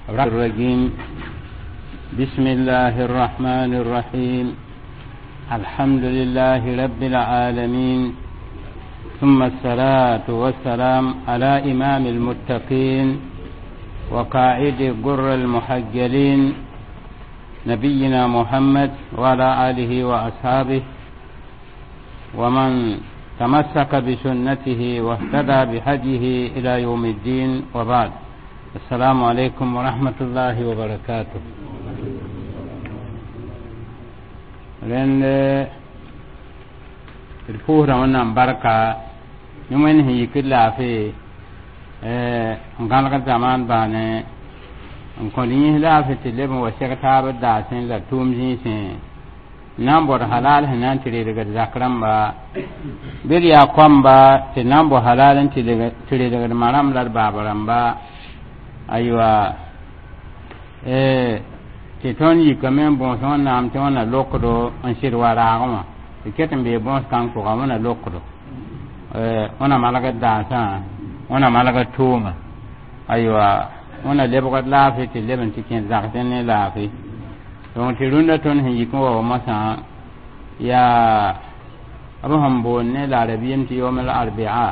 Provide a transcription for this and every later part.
الرجيم. بسم الله الرحمن الرحيم. الحمد لله رب العالمين، ثم الصلاة والسلام على إمام المتقين وقائد الغر المحجلين نبينا محمد وعلى آله وأصحابه ومن تمسك بسنته واهتدى بهديه إلى يوم الدين، وبعد. السلام عليكم ورحمة الله وبركاته. لأن الفورة ونام بركة يومين هي كلها في نقال زمان بانه نقولين لا في تلهم وشكتها بداسين لا تومزين نامبر حلال هنان تريد ذكرم با بيريا قام با تنامبر حلال تريد مرام للبابرم با أيوة تون يكمن بونسون نام تون لوكدو أنشير وراغما كتم بيبونس كان كوغامنا لوكدو وانا مالك داسا وانا مالك توما أيوة وانا لبغت لافي تلبن تكين زاكتن لافي donc tirunda ton hin ko masa ya abraham bon ne la arabiyin ti yawm al arba'a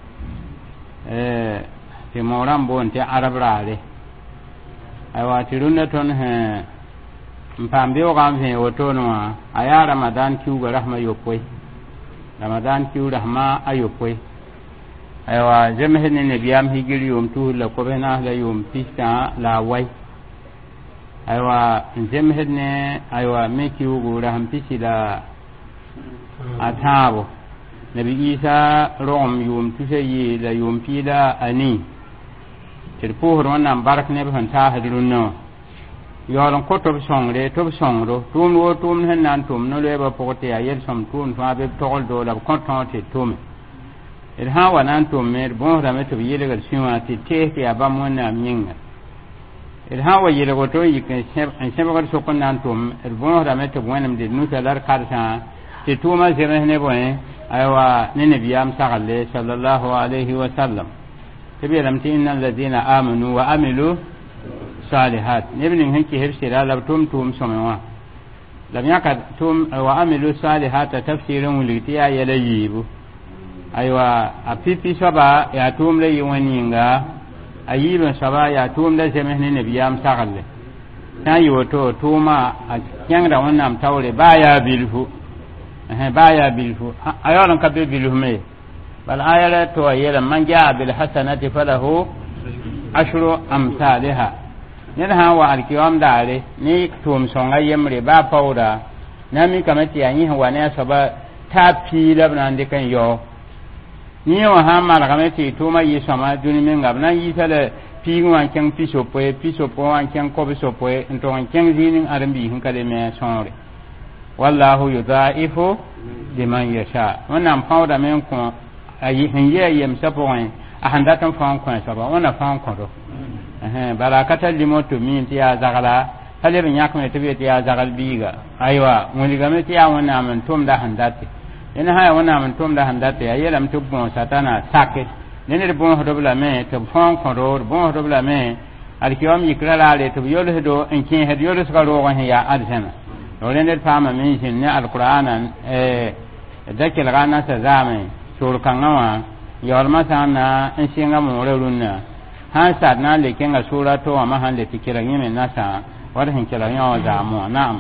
ti moram bon ti arab rale aywa tirunda ton he mpambe o gam he wotono aya ramadan ki go rahma yopoi ramadan ki rahma ayopoi aywa jemhe ne biyam higiri yom tu la ko bena la yom pista la wai aywa jemhedne aywa meki ugu rahampisi la atabo nabi isa rom yum tusayi la yum pila ani tirpuhur wannan barak ne ban ta hadrunno yolan ko to songro tum wo tum henan tum no leba pote ayel som tum fa be tol do la konton te tum il ha wanan tum mer bon rameto yele gal siwa ti te ke abamona minga il hawa yele goto yiken sheb gar sokon nan tum el bon rame to bonam de nu salar karsa ti tuma jere ne boy aywa ne nabiyam sagalle sallallahu alaihi wa sallam tabiram ti innal ladina amanu wa amilu salihat ibn hanki hirsira la tum somwa lam yakad tum wa amilu salihat tafsirun litiya yalayibu aywa apipi saba ya tum le yiwaninga ayiben saba ya tum da jemehne ne biyam sagalle tan yoto tuma a kyanga wannan tawre baya bilhu ayolan ka bilhu me bal ayala to ayala man jaa bil hasanati falahu ashru amsalha ha wa alkiyam dare ni tum songa yemre ba pawda nami kamati yanyi wa ne saba tapi labnan de kan yo ni wa ha mala kamati tuma yi sama duni men gabna yi tale pingwan kyang piso po wan kyang ko biso po ento wan kyang zinin arambi hin kale me sonre wallahu yudaifu liman yasha wannan fawda men ko ayi hin ye yem sapo wan a handa tan fan ko saba wana fan ko do barakata limoto min ti ya zagala hale bin yakme tabi ti ya zagal biga aywa muni gamati ya wana man tum da handati ina haya wana man tum da handate ayela mtu bon satana sake nene bon hodobla me to fon ko bon hodobla me alkiyam yikrala le to yolo do en kin hed yolo ska ro wan ya adjana do nene fama min shin ne alqur'anan dakel gana sa zame sur kangawa yorma sana en singa mo relunna han sadna le kenga sura to ma han le tikira ngime nasa war hin kila nyawa za mo na'am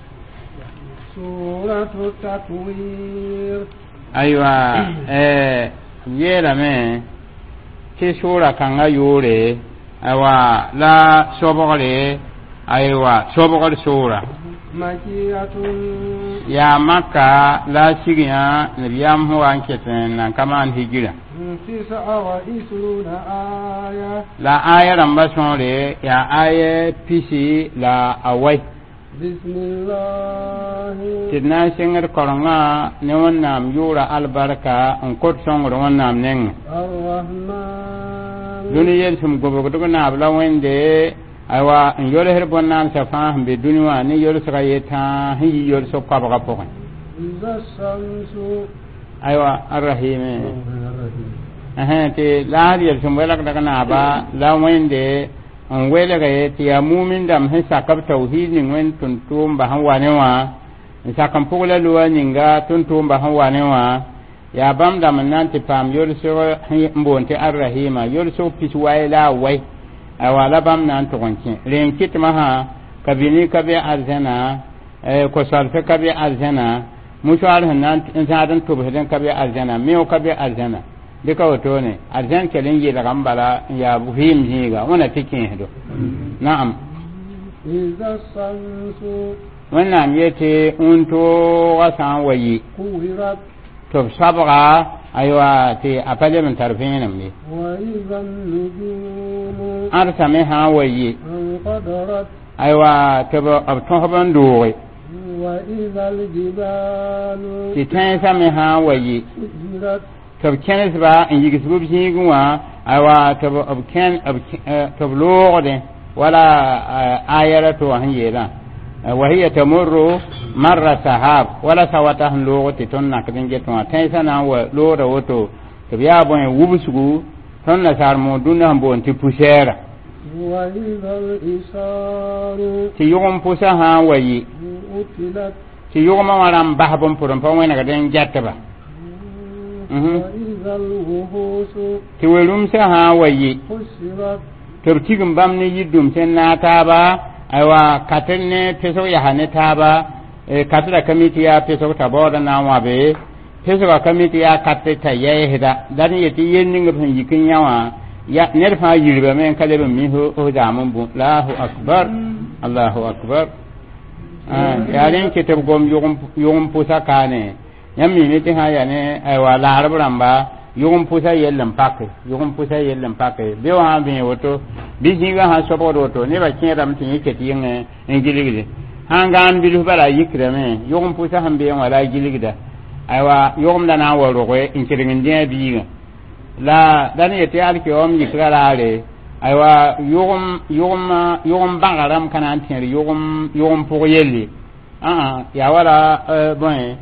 سورة التكوير. أيوة يلا من في سورة كان يوري أيوة لا سبغري أيوة سبغر سورة مكية يا مكة لا سجيا نبيام هو أنكتن كمان هجرة 29 آية لا آية رمبسونري يا آية بيسي لا أوي بسم الله تدنا سنگر كورنغا نونام يورا البركة انكوت سنگر ونام نين الرحمن دنيا يلسم غوبغدو نابلا ويندي ايوا ان يول هربون نام سفاهم بدنيا ني يول سغايتا هي يول سو كابغا بوغن إذا الشمس ايوا الرحيم تي لا يلسم ولا كدنا با لا ويندي on wele ga yeti ya mumin dam he sakab tauhid ni wen tuntum ba han wane wa sakam pugla luwa ninga tuntum ba han wane wa ya bam dam nan ti pam yor so mbonte arrahima yor so piswaila wai awala bam nan to gonki ren kitma ha kabini kabe arzana ko salfe kabe arzana mushwar hanan insadan to bheden kabe arzana meo kabe arzana dika wato ne arjan kelin yi daga mbala ya buhim jiga wana tikin hido na'am iza samsu wannan yace unto wasan wayi kuwirat to sabra aywa te apale min tarfin ne wa iza nujumu arsame ha wayi qadarat aywa to abton ban dowe wa iza aljibalu titan same ha wayi sujirat tob kenes ba in yigi subub hinguwa aywa tob ken tob logde wala ayara to han yela wa hiya tamurru marra sahab wala sawata han logote ton nak dinge to tan sana wa lora woto tob ya bon wubusugu ton na sar mo dunna han bon ti pusera wa idhal isaru ti yugum pusa ha wayi utilat ti yugum waram bahbon puron pa wena ga den jattaba wa idhal wuhusu ti welum sa ha wayi husirat tortigin bam ne yidum sen na taba aywa katenne peso ya hane taba katira kamiti ya peso ta boda na wabe peso ka kamiti ya katte ta yayi hida dan yeti yenni ngam yikin yawa ya nerfa yirbe men kalebe mi ho da mun bu Allahu akbar Allahu akbar ya len kitab gom yugum pusa kane yammi ne ti ha ya ne aywa la arbramba yugum pusa yellam pakke be wa be woto bi jinga ha sobo woto ne ba kin ram tin yake ti yin giligide hanga an bilu bala yikre me yugum pusa hambe wala giligida aywa yugum dana woro ko in kirin dia biga la dan yete alki om yikra ale aywa yugum bangaram kana antin yugum pour yelli ya wala bon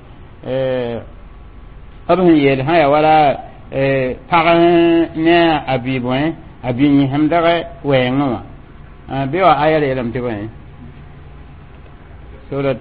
abin yel ha ya wala pagan ne abibon abin hamdare wenga be wa ayar yelam tibai surat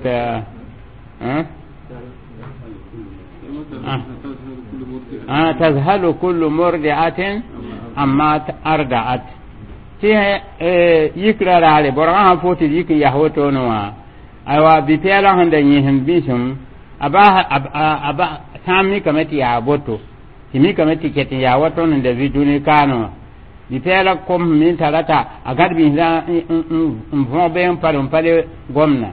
tazhalu kullu murdi'atin amma arda'at ti yikra rale borga foti yik yahwoto no wa aywa bi pela handa yihin bisum aba sami kamati ya boto kimi kamati keti ya wato nan da viduni kano di pela kom min talata agad bi da mvo ben palum pale gomna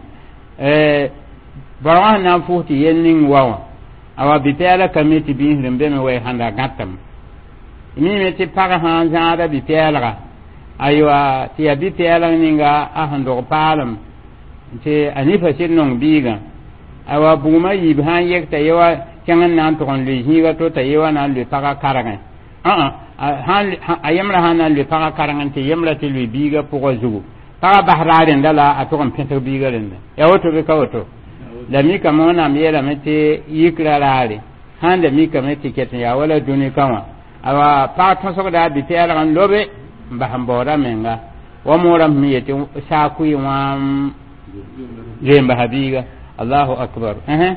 bawa na futi yenning wawa awa bi pela kamati bi himbe me way handa gatam mi me ti paga han zada bi pela aywa ti abi pela ninga a hando palam te anifa sinnon biga awa buma yib han yekta yawa kengan nan to kon le higa to ta yawa nan le paga karanga han ayamra han nan le paga karanga te yamra te le biga pour zugu paga bahrare ndala a to kon pente biga renda ya woto be kawoto la mi kamona miela mete yikra rare han da mi kamete ketin ya wala duni kama awa pa to so da bi tela kan lobe mbahambora menga wa mora mi yete sa ku wa jemba habiga Allahu akbar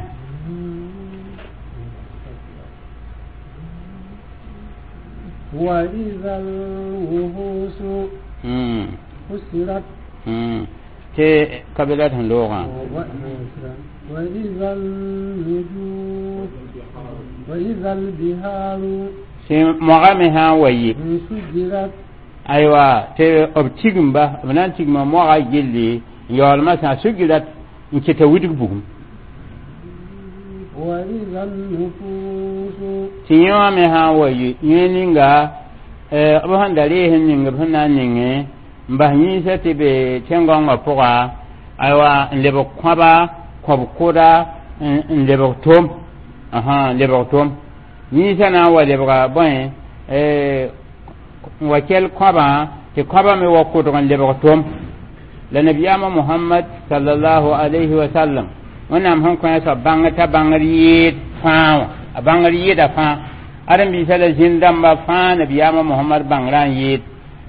wa idhal wuhusu husirat ke kabilat han loga wa idhal nujum wa idhal biharu se mogame ha wayi sujirat aywa te obtigimba banan tigma moga gilli yol ma sa sugirat nke ta wudig bugum wa idhal nufusu tiyo me ha wayi yeninga abahan dare hin ninga bana ninge mbahni sati be tengonga poka aywa lebo kwaba kwabkoda lebo tom lebo tom ni sana wa lebo bon wakel kwaba te kwaba me wakodo kan lebo tom la nabiyama muhammad sallallahu alaihi wa sallam wannan han ko sa bangata bangari fa bangari da fa aran bi sala jindam ba fa nabiyama muhammad bangran yit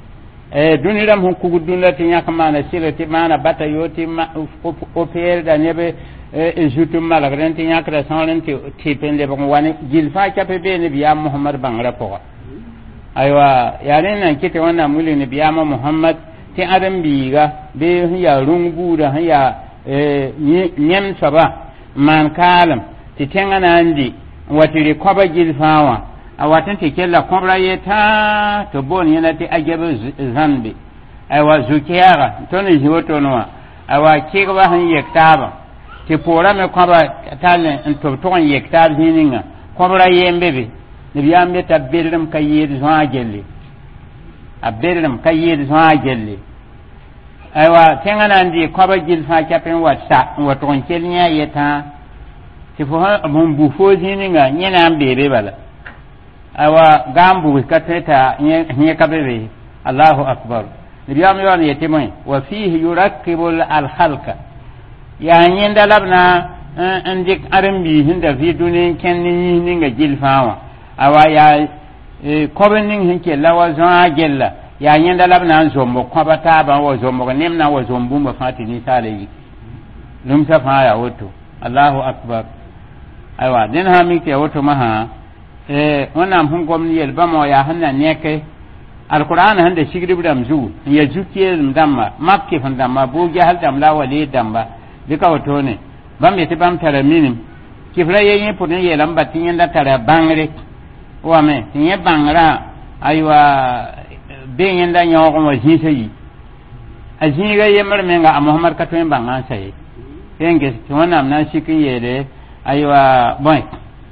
duniram hun kugu dunlati nyaka mana sirati mana bata yoti o per da nebe jutum malagren ti nyaka da sonen ti pende bon wani gilfa kape be ne biya muhammad bangra ko aywa yaren nan kite wannan muli ne biya muhammad ti adam biga be ya rungu da ya nyem saba man kalam ti tengana andi watiri koba gilfawa a watan te kella kobra yeta to bon yana te ajabe zambi aywa zukiyara to ne jiwoto no aywa kigba han yektaba te pora me koba talen to to yektab hininga kobra yembebe ne biyambe tabbirdum kayid zwa gelli abbirdum kayid zwa gelli aywa tengana ndi koba gilfa kapen watsa waton kelnya yeta te fo mun bufo hininga nyena ambere bala awa gambu kateta nye kabebe Allahu akbar nibiyam yon yetimai wa fihi yurakkibu al khalqa ya nyenda labna andik arambi hinda fi dunin kenni ninga jilfawa awa ya kobenin hinke lawa zaa gella ya nyenda labna zombo kwabata ba wa zombo nemna wa zombu ma fatini saleyi lumsa fa ya woto Allahu akbar aywa den ha mi ke woto maha wannan hun gwamni yalba mo ya hanna neke alquran handa shigrib dam zu ya zuke damma makke fan damma boge hal dam la wali damba dika wato ne bam be tibam tara minim kifra yeyin punin yelam batin yanda tara bangre wa me tinye bangra aywa be yanda nyawo ko jinsayi ajiga yemar menga muhammad katwen bangan sai yenge wannan nan shikin yede aywa boy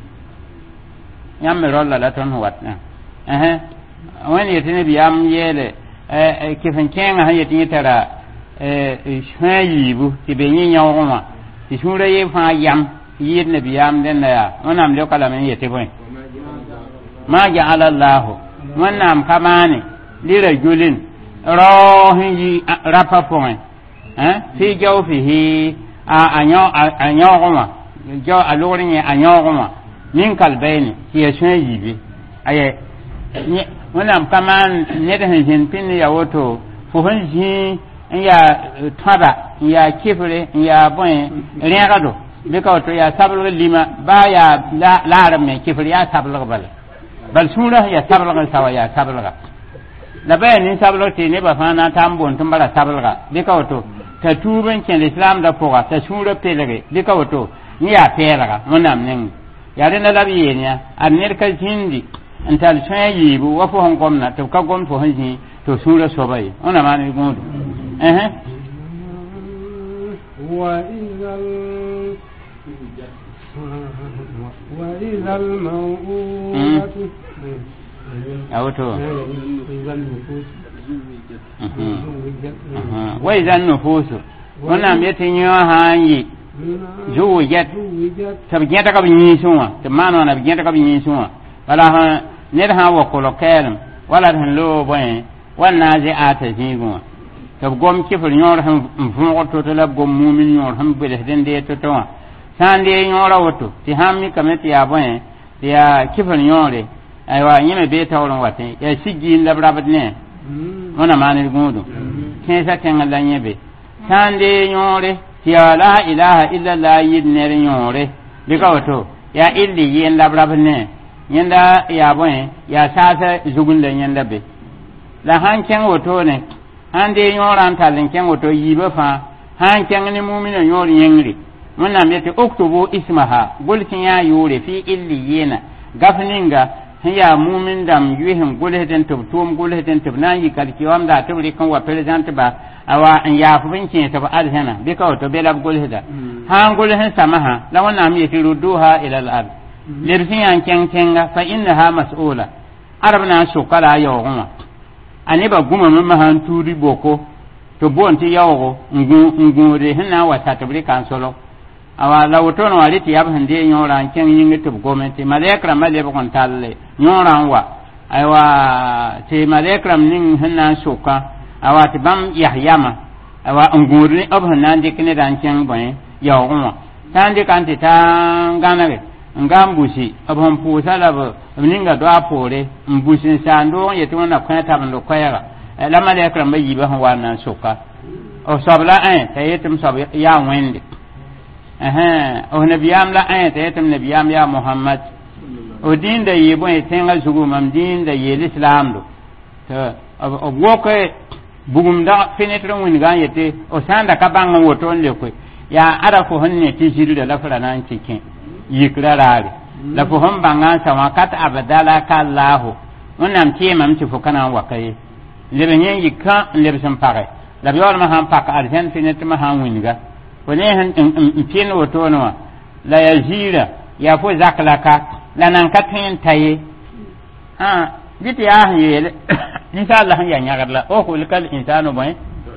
nyam rolla la ton watna wani yetine biyam yele kifin kenga ha yetine tara shwayi bu tibenyi nyawoma ti shura ye fa yam yidne biyam den ya onam le kala men yete boy ma ja'ala allah wannan kamane lira julin rohin yi rapa point fi jawfihi anyawoma jaw alorin ya anyawoma min kalbaini ki ya shun yibi aye wannan kaman ne da hin pin ya woto fu hanji ya tada ya kifre ya bon riagado be ka woto ya sabul lima ba ya la me kifre ya sabul bal sura ya sabul sawa ya sabul la bayan sabul te ne ba fana tambon tumbara sabul be ka woto ta tuben ken islam da poga ta sura pelege be ka woto ni ya pelaga wannan nen yare na labi yenya anir ka hindi antal shayi bu wa fo hongomna to ka gon fo hanji to sura sobai ona mani gudu wa idhal maw'udatu awto wa idhan nufusu ona metin yo hanyi zuwujat tabjeta ka binyi sunwa tamano na bjeta ka binyi sunwa wala ha ned ha wa kolokelm wala han lo boy wana ji ata jigo tab gom kifur nyor han mfugo to la gom mumin nyor han bele den de to to sande nyora woto ti hammi kameti ya boy ya kifur nyore aywa nyime be tawron wate ya sigi labrabat ne ona manir gudu kensa tengala nyebe sande nyore ya la ilaha illa la yidner nyore bika wato ya illi yin labrabne yanda ya bon ya sasa zugun le yanda be la hanken wato ne ande nyoran talin ken wato yiba fa hanken ni mu'mina nyori yengri munna mete oktobo ismaha gulkin ya yure fi illi yina gafninga ya mu'min dam yuhin gulheden tubtum gulheden tubnani kalkiwam da tubri kan wa president ba awa an ya fu binkin ta ba alhana bi ka to be lab gulhida han gulhin samaha la wana mi yatiruduha ila al-ard lirfin yan kenkenga fa innaha mas'ula arabna shukala yawma ani ba guma mun mahan turi boko to bonti yawo ngure hina wa tatabri kan solo awa lawto no aliti yab hande nyora ken yingi to gomenti malekra male ba kon talle nyora wa aywa te malekra nin hina shuka awati bam yahyama awa nguri obhanan dikne danchen boy yawma tande kanti tanganare ngambushi abham pusala ba ninga do apore mbusin sando yetuna kwata bando kwaya la malaka ma yiba han wa nan soka o sabla ta yetum sab ya wende o nabiyam la ta yetum nabiyam ya muhammad o din da yibo e tenga zugu mam din da yel islam do to o woke bugum da fenetre mun ga yete o sanda ka bangan woto le ko ya ara ko honne ti jiru da lafara nan cikin yikrarare la fo hon bangan sama kat abadala ka allah wannan ce mam ci fo kana wakai lebe nyen yikka lebe sam pare la biwal ma han pak arjan fenetre ma han winga ko ne han pin woto no la yazira ya fo zaklaka la nan ka tin taye dite ya yele inshallah ya nyagarla o ko likal insanu boy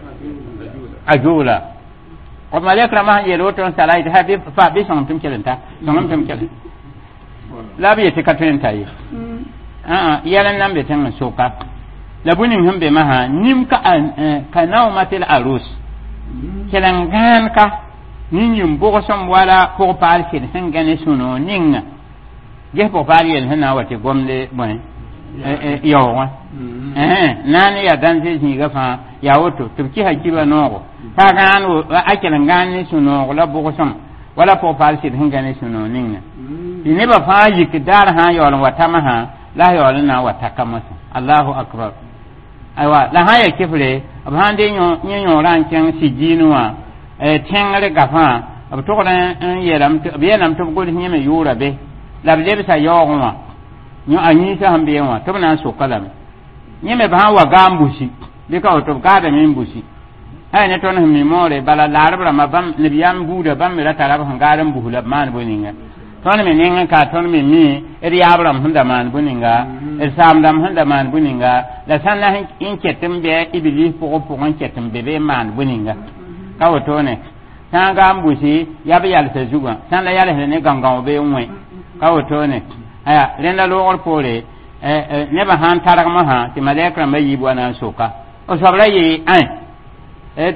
ajula ko malekra ma yele woton salai ha bi fa bi son tum kelenta son tum kelen la bi te katren tayi yalan nan be tan soka la bunin hambe maha nim ka kanaw matil arus kelan gan ka ninyum bo som wala ko par ken hangane suno ninga ge po par yel hana wate gomle boy yawa nani ya danze ni gafa ya woto tubki hakiba nogo ta gano akelen gani suno la bo som wala po par ken hangane suno ninga ni ba fa yikdar ha yol wata maha la yol na wata kamasa Allahu akbar aywa la haya kifle abhande nyo ran ken sijinwa tengare gafa abto ran yelam to bienam to gol nyeme yura be la be sa yogwa nyo anyi sa hambe wa to na so kalam nyeme ba wa gambushi be ka to ka da min bushi ay ne to na mi more bala larabra mabam nabiyam buda bam mi rata rab hangaram buhula man boninga ton me ninga ka ton me mi eri abram hunda man buninga samdam hunda man buninga la sanna in ketem be ibili ko on ketem be man buninga ka woto ne tanga ambushi yabe yal se juga san la yal ne gangan be nwe ka woto ne aya lenda lo or pole ne ba han tarak ma ha ti malekra ma yibu ana soka o sabra yi ai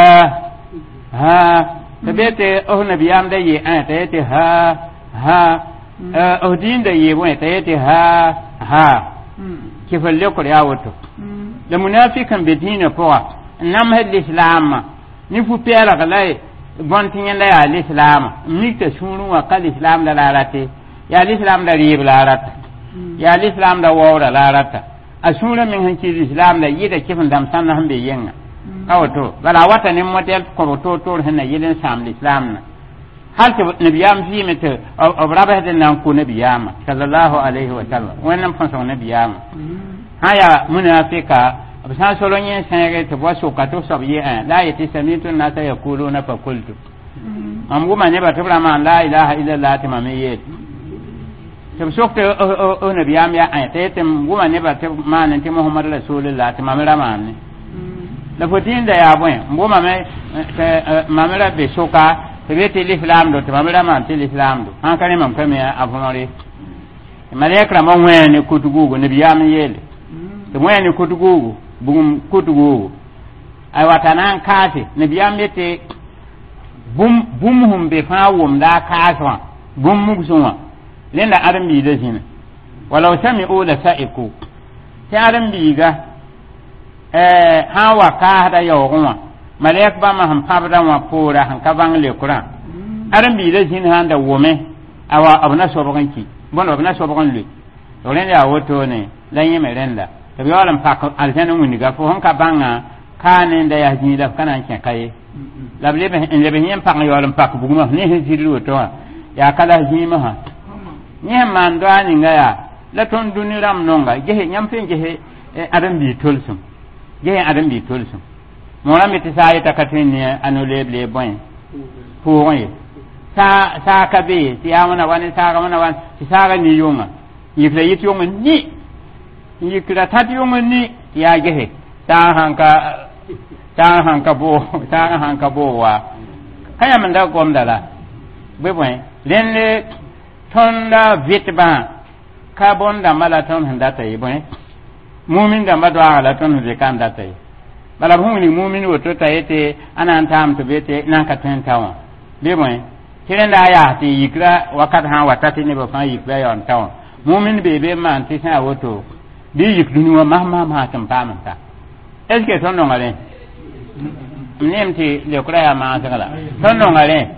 ha tabete o nabiyam da yi te ha o din da yi wani te ha ki falle ko ya woto da munafikan be dina poa nam had islam ni fu pera galai bontin yanda ya islam mi ta sunu wa kal islam da larate ya islam da rib larata ya islam da wawra larata asura min hanki islam da yida kifin dam sanna hambe yenga kawato bala wata ne model ko to hanna yidin sam islam na hal ta nabiyam fi mata abraba da nan ko nabiyama sallallahu alaihi wa sallam wannan fa son nabiyama haya munafika abisan solon yin sanere to waso ka to sabiye la yati samitu nasa yaquluna fa qultu amguma ne ba tabra ma la ilaha illa allah tamamiye to sokte o nabiyam ya ayate nguma ne ba ma nan ti muhammad rasulullah tamamira ma ne la fotin da ya bon nguma me mamira be soka tebete l'islam do tamamira ma ti l'islam do an kane mam kame avonore malekra mo wene kutugugo nabiyam yele to wene kutugugo bugum kutugugo ay watanan kate nabiyam yete bum hum be fawum da kaswa bum mugsunwa lenda adam bi da jina walau sami'u la sa'iku ta adam bi ga hawa ka da yawuma malek ba ma ham pabda wa pora han ka bang le qur'an adam bi da jina handa wome awa abna soboganki bon abna sobogan le to lenda woto ne lanye merenda to bi wala pak aljana mun ga fo han ka banga kanen da ya jina kana kan kai lable be en lebe nyem pak yolam pak buguma ne hijiru to ya kala jima ha nyem man do ani ngaya la ton duniram nonga gehe nyam fen gehe adam bi tolsum gehe adam bi tolsum mona meti sai takatin ne anu leble boy fuoye sa ka be ti amana wani sa ga mana wani sa ga ni yunga yifle yit yunga ni yikra tat yunga ni ya gehe ta hanka bo wa kaya man da gomdala be boy lenle tonda vitba carbon da mala ton handa tay boy mu'min da madwa ala ton de kan da tay bala huni mu'min woto tayete anan tam to bete nan ka ten tawa be boy kirenda ya ti yikra wakat ha watati ne ba fa yikra yon tawa mu'min be man ti sa woto bi yikdunu ma tam pamanta est ce que ton ngale nemti le kura ya ma sagala ton ngale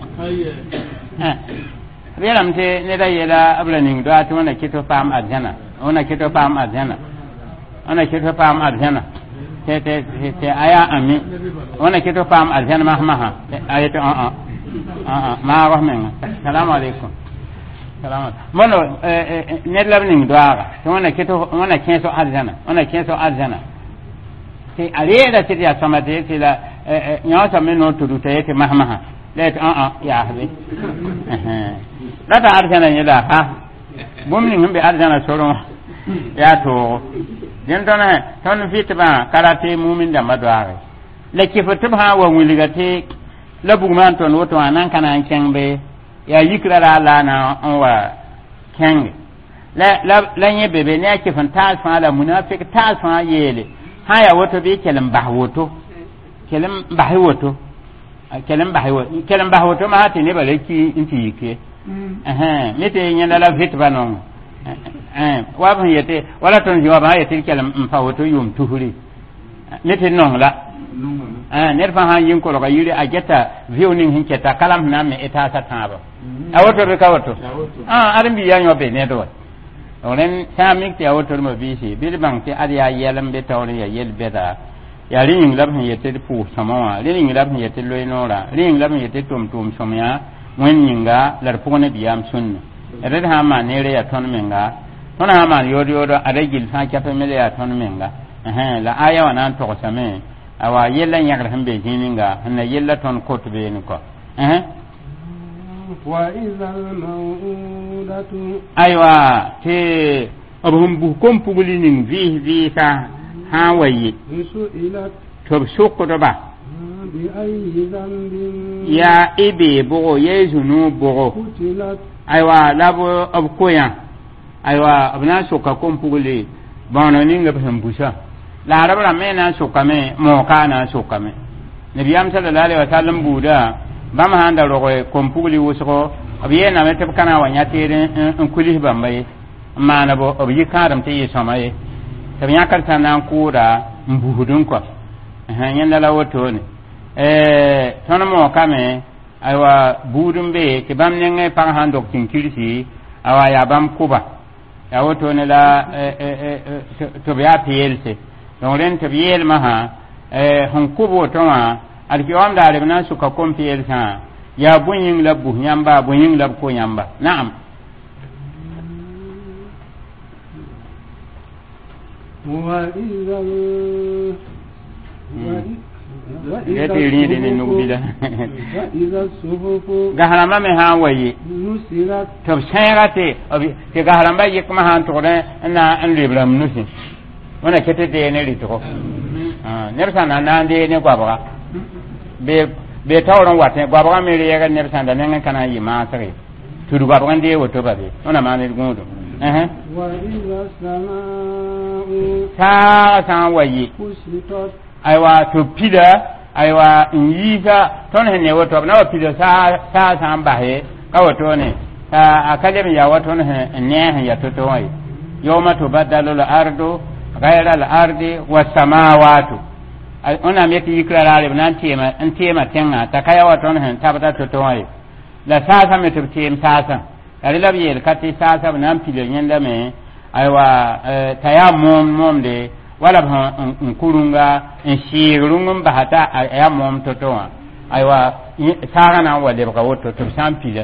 relamte ne da yela ablaning do atuna kito pam arjana ona kito pam arjana ona kito pam arjana te aya ami ona kito pam arjana mahmaha ayatu ma rahmen assalamu alaikum salam mono ne labning do aga ona kito ona kenso arjana ona kenso arjana te areda te ya samade te la nyasa meno to te te mahmaha let ya habe lata arjana yada ha bumni ngbe arjana soro ya to den ton fitba karate mumin da madware le kifutum ha wa wuligate la bugman ton woto anan kana kengbe ya yikra la na wa keng la nye bebe ne kifan ta fa la munafik ta fa yele haya woto be kelam bahwoto kelam bahwoto kelam bahwoto ma ti ne baleki inti yike mete nyanda la fitba non wa ban yete wala ton jiwa ba yete kelam mfawoto yum tuhuri mete non la nerfa ha yin ko ga yiri a geta viewing hin keta kalam na me eta sa taba a woto be ka woto arin bi yanyo be ne do oren samik ti a woto mo bi si bi bang ti ari ya yelam be tawri ya yel beda ya ring lab hin yete pu samawa ring lab hin yete loinora ring lab hin yete tum somya wen yinga lar pone biyam sunna red ha ma ne re ya ton menga ton ha ma yodo are gil fa kape mele ya ton menga la aya wana to same awa yella nyagar hambe jininga na yella ton kotbe ni ko wa idhal mawudatu aywa te abhum bu kom puguli nin vi ta hawayi su'ilat to sokko do ba bi ayyi dhanbin ya ibe bogo yezunu bogo qutilat aywa labo abkoya aywa abna soka kom puguli bano ninga bhambusa la rabra mena sokame mo kana sokame nabiyam sallallahu alaihi wasallam buda bam handa rogo kompuli wusko abiye na mete kana wanya tere en kulih bambaye mana bo obi karam te yisamaye tabiya karta nan kura mbuhudun ko nyanda la woto ne tono mo kame aywa budum be ke bam nenge pang handok tin kirisi awa ya bam kuba ya woto ne la to biya PLC donc ren tabiyel maha hon kubo toma alki wam dare bana suka kompiyel sa ya bunyin labu nyamba bunyin lab ko nyamba na'am wa idhal yati rini ne nubila wa idhal suhufu gaharama me ha wayi nusirat to sayate obi ke gaharamba yekma han to na an libram nusi wana kete de ne ritoko nersa na de ne gwabara be tawron watte gwabara me re ga nersa da nan kana yi ma sare tudu gwabara de woto ba be wana ma ne gudu wa idha samaa'u sa wayi kusitat aiwa to pida aiwa yisa ton ne woto na pida sa ba he ka woto ne akademi ya woto ne ya toto wai yawma tubaddalu al-ardu غير الأرض والسماوات أنا ميتي يكرر على بنان تيما تنغا تكايا وطنهن تابتا تتوائي لا ساسا متبتيم ساسا أريلا بيال كاتي ساسا بنان بيلو يندمي أيوا تيا موم دي ولا بها نكورونغا نشيرونغم بحتا أيا موم تتوائي أيوا ساغنا ودبقى وطو تبسان بيلو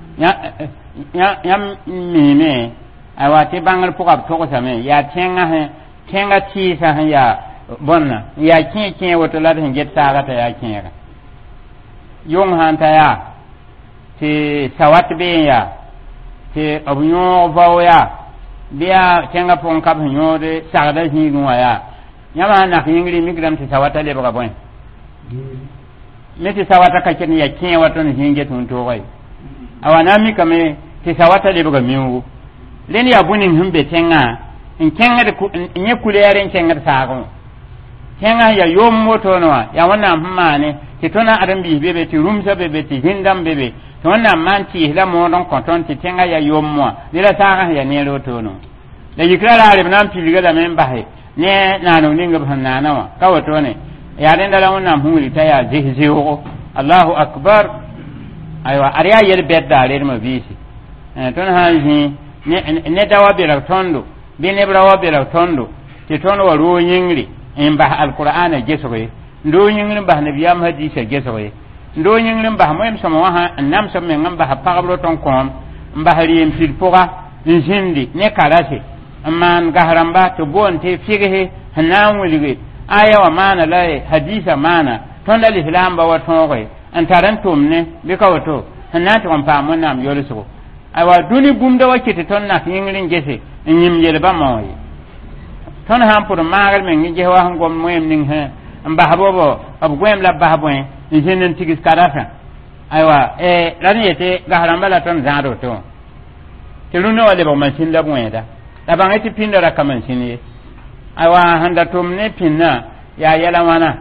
يا ميمي أيوا تبانغل بقى بتوقسا يا تنغا kenga ti sa ya bonna ya kin wato la den get saga ta ya kin ga yong han ta ya ti sawat be ya ti abunyo bawo ya biya kenga pon ka bunyo de saga da hin nuwa ya nyama na hingri migram ti sawata le ba bon me ti sawata ka kin ya kin wato ne hinge tun to wai awana mi kame ti sawata le ba miwu len ya bunin himbe tenga in kenga de nye kulere in kenga sago kenga ya yom moto no ya wana mmane ti tona adam bi bebe ti rumsa bebe ti hindam bebe to wana man ti la mo don konton ti kenga ya yom mo dira saga ya ne ro to no le yikra la re nan pi liga da men bahe ne na no ninga bhanna na wa ka wato ne ya den da wannan huli ta ya zihziho Allahu akbar aywa ariya yel bedda le ma bisi ton hanji ne dawa be la tondo be ne brawa be la tondo ti tondo wa ro yingri in ba alqur'ana gesoye ndo yingri ba nabiyam hadisi gesoye ndo yingri ba moyem sama wa ha nam sam men ngam ba pagablo ton kom mba hariyem fil poga njindi ne karase man gahramba to bonte figehe hanan wulige aya wa mana la hadisa mana ton dal islam ba wa tonge antaran tumne be ka wato hanan to pa mon nam yoliso aywa duni bumda wakiti ton nak yingrin gese nyim yelba moy ton han pour magal men ngi jewa ngom moyem ning he mba habobo ab gwem la bahboen njinin tigis karafa aywa rani yete gahramba la ton zaro to tiluna wale ba masin da mweda da ban eti pinda ra kaman sini aywa handa tumne pinna ya yala wana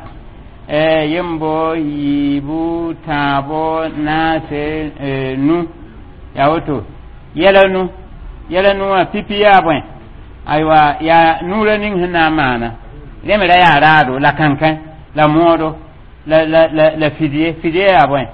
yimbo yibu tabo nase nu ya woto yala nu a pipi ya bwen aywa ya nura ning hina mana leme da ya rado la kankan la modo la fidie ya bwen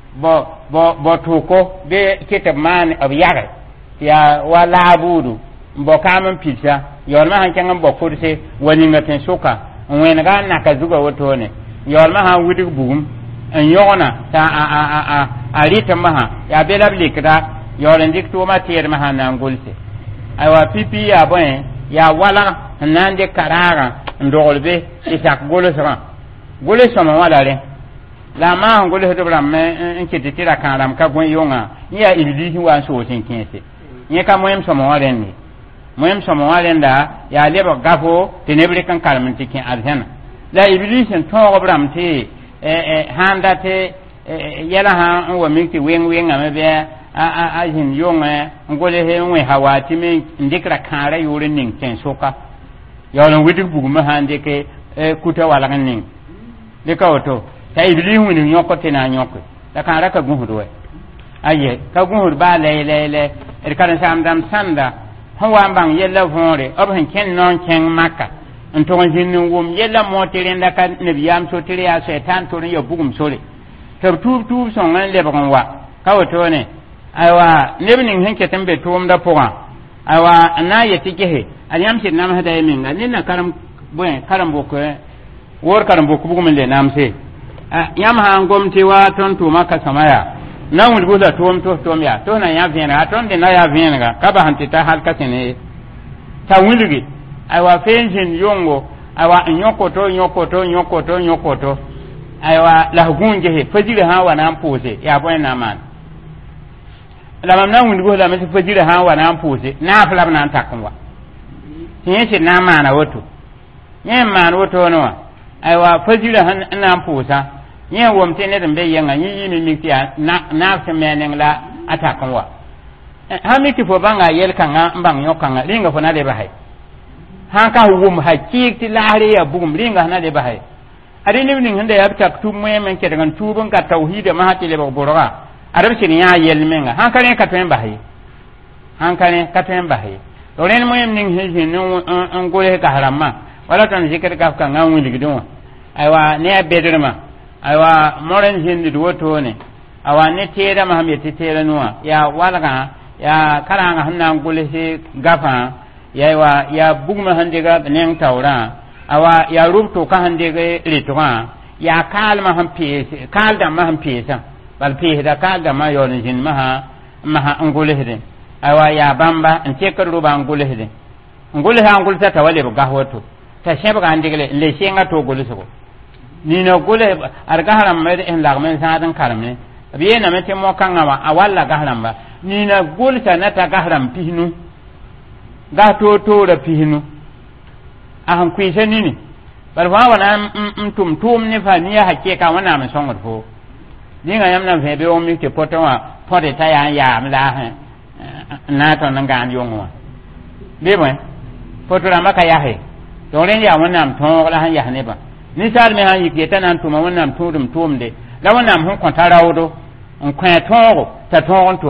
bo toko be kitab man of yaga ya wala budu mbo kaman pizza yorma han kan mbo kurse wani ngaten soka wen ga na ka zuga woto ne yorma han wudi bugum en yona ta a rita maha ya belab likra yoren dik to ma tier maha nan gulse aywa pipi ya bon ya wala nan de karara ndolbe isak golo sama wala le la ma han golo to bramme en kiti tira karam ka gon yonga ya ibidi wa so tin kinse nye ka moyem somo waren ni moyem somo waren da ya lebo gafo tenebre kan kalmin tikin arjana la iblisin to obram te handa te yala ha wa mikti wen amabe a hin yonga ngole he we hawati min ndikra kare yore ning ten soka yolon widi buguma hande ke kuta wala ning de ka oto ta iblis woni nyoko te na nyoko da kan raka gunhudo aye ka gunhud ba le kan samdam sanda hawa bang yella vore ob hen ken non ken makka nton jinnu wum yella motere ndaka nabiyam so tere ya setan to ne bugum sole to tu so ngan le bagon wa ka wato ne aywa nebnin hen ke tambe tuum da poa aywa na yeti gehe anyam sit nam hada yeminga ninna karam boko wor karam boko bugum le namse yam ha ngomti wa ton tu maka samaya na wul buda tom ya to na ya vena ton de na ya vena ga kaba hanti ta halka tene ta wuligi aywa fenjin yongo aywa nyokoto aywa la gunje he fajire ha wana mpose ya boy na man la mam na wul buda me fajire ha wana mpose na fala na takunwa yin na mana woto yin man woto no aywa fajire han na mposa yin womte ne dambe yanga yi mimitiya na semenen la atakanwa ha miki fo banga yel kanga mbang yokanga linga fo na de bahay ha ka wum hakiki lahare ya bugum linga na de bahay ade ni ning hande ya tak tu men ke dangan tubun ka tauhid ma hati le boroga arab sin ya yel menga ha kane ka ten bahay to ren moyem ning he no ngole ka haramma wala tan zikr ka ka ngawu ligidon aywa ne bedrema aywa moren hindi duwoto ne awa ne tera mahamiyati tera nuwa ya walaga ya karanga hanna ngule he gafa ya bugma handiga neng tawra awa ya rubto ka handiga litwa ya kalma hampese kalda ma hampesa bal pe da kalda ma yon jin maha ngule hede awa ya bamba ntekar ruba ngule hede ngule ha ngule ta tawale ga hoto ta sheba handiga le shenga to gole so ni na gole arga haram mai en lagmen sadan karame biye na mete mo kanga ma awalla gahram ba ni na gole ta na ta gahram pihnu ga to da pihnu ahan kuise nini bar fa wana tum ne fa ni hakika wana mai son fo dinga yamna fe be o mi ke potwa pote ta ya mla ha na to nan ga yonwa be mo potura maka ya he to ren ya wana ton la han ya ne ba ni sar me han yike tanan tuma wannan tum de la wannan hun kon tarawdo on kwa tongo ta tongo tum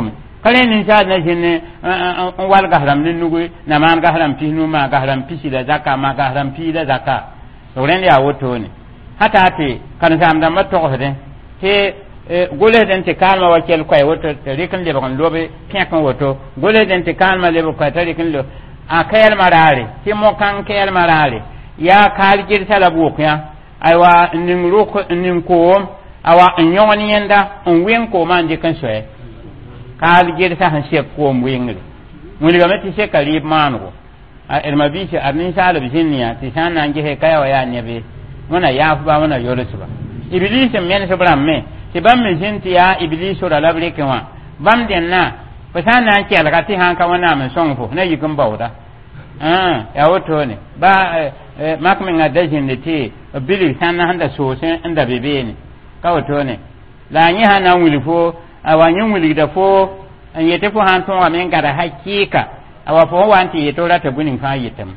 kale ni sa na jinne wal gahram ni nugu na man gahram pi nu ma gahram pi sila zakka ma gahram pi da zakka to ren ya woto ne hata te kan sam da mato hede he gole den te kalma wa kel koy woto te rikan le bakon lobe piakan woto gole den te kalma le ko ta rikan lo a kayal marare ti mo kan kayal marare ya kal jir sala bukya aywa ning ruko ning ko awa nyoni yenda on wen ko man je kan soye kal jir sa han she ko mwingri muli ga meti she kalib mango a elma bi she arnin sala bi jinniya ti sana nge he kaya wa ya nyabe mona ya fu ba mona yoro suba iblis men so bram me ti bam me jinti ya iblis so da labre kenwa bam den na pasana ke alga ti han ka wana men song fu na yikum bawda ya woto ne ba makmin ga dajin da te bili sana handa so sen inda bebe ne ka woto ne la nyi hana wuli fo awanyin wuli da fo an yete fo han ton wa men ga da hakika awa fo wanti yeto rata bunin fa yitam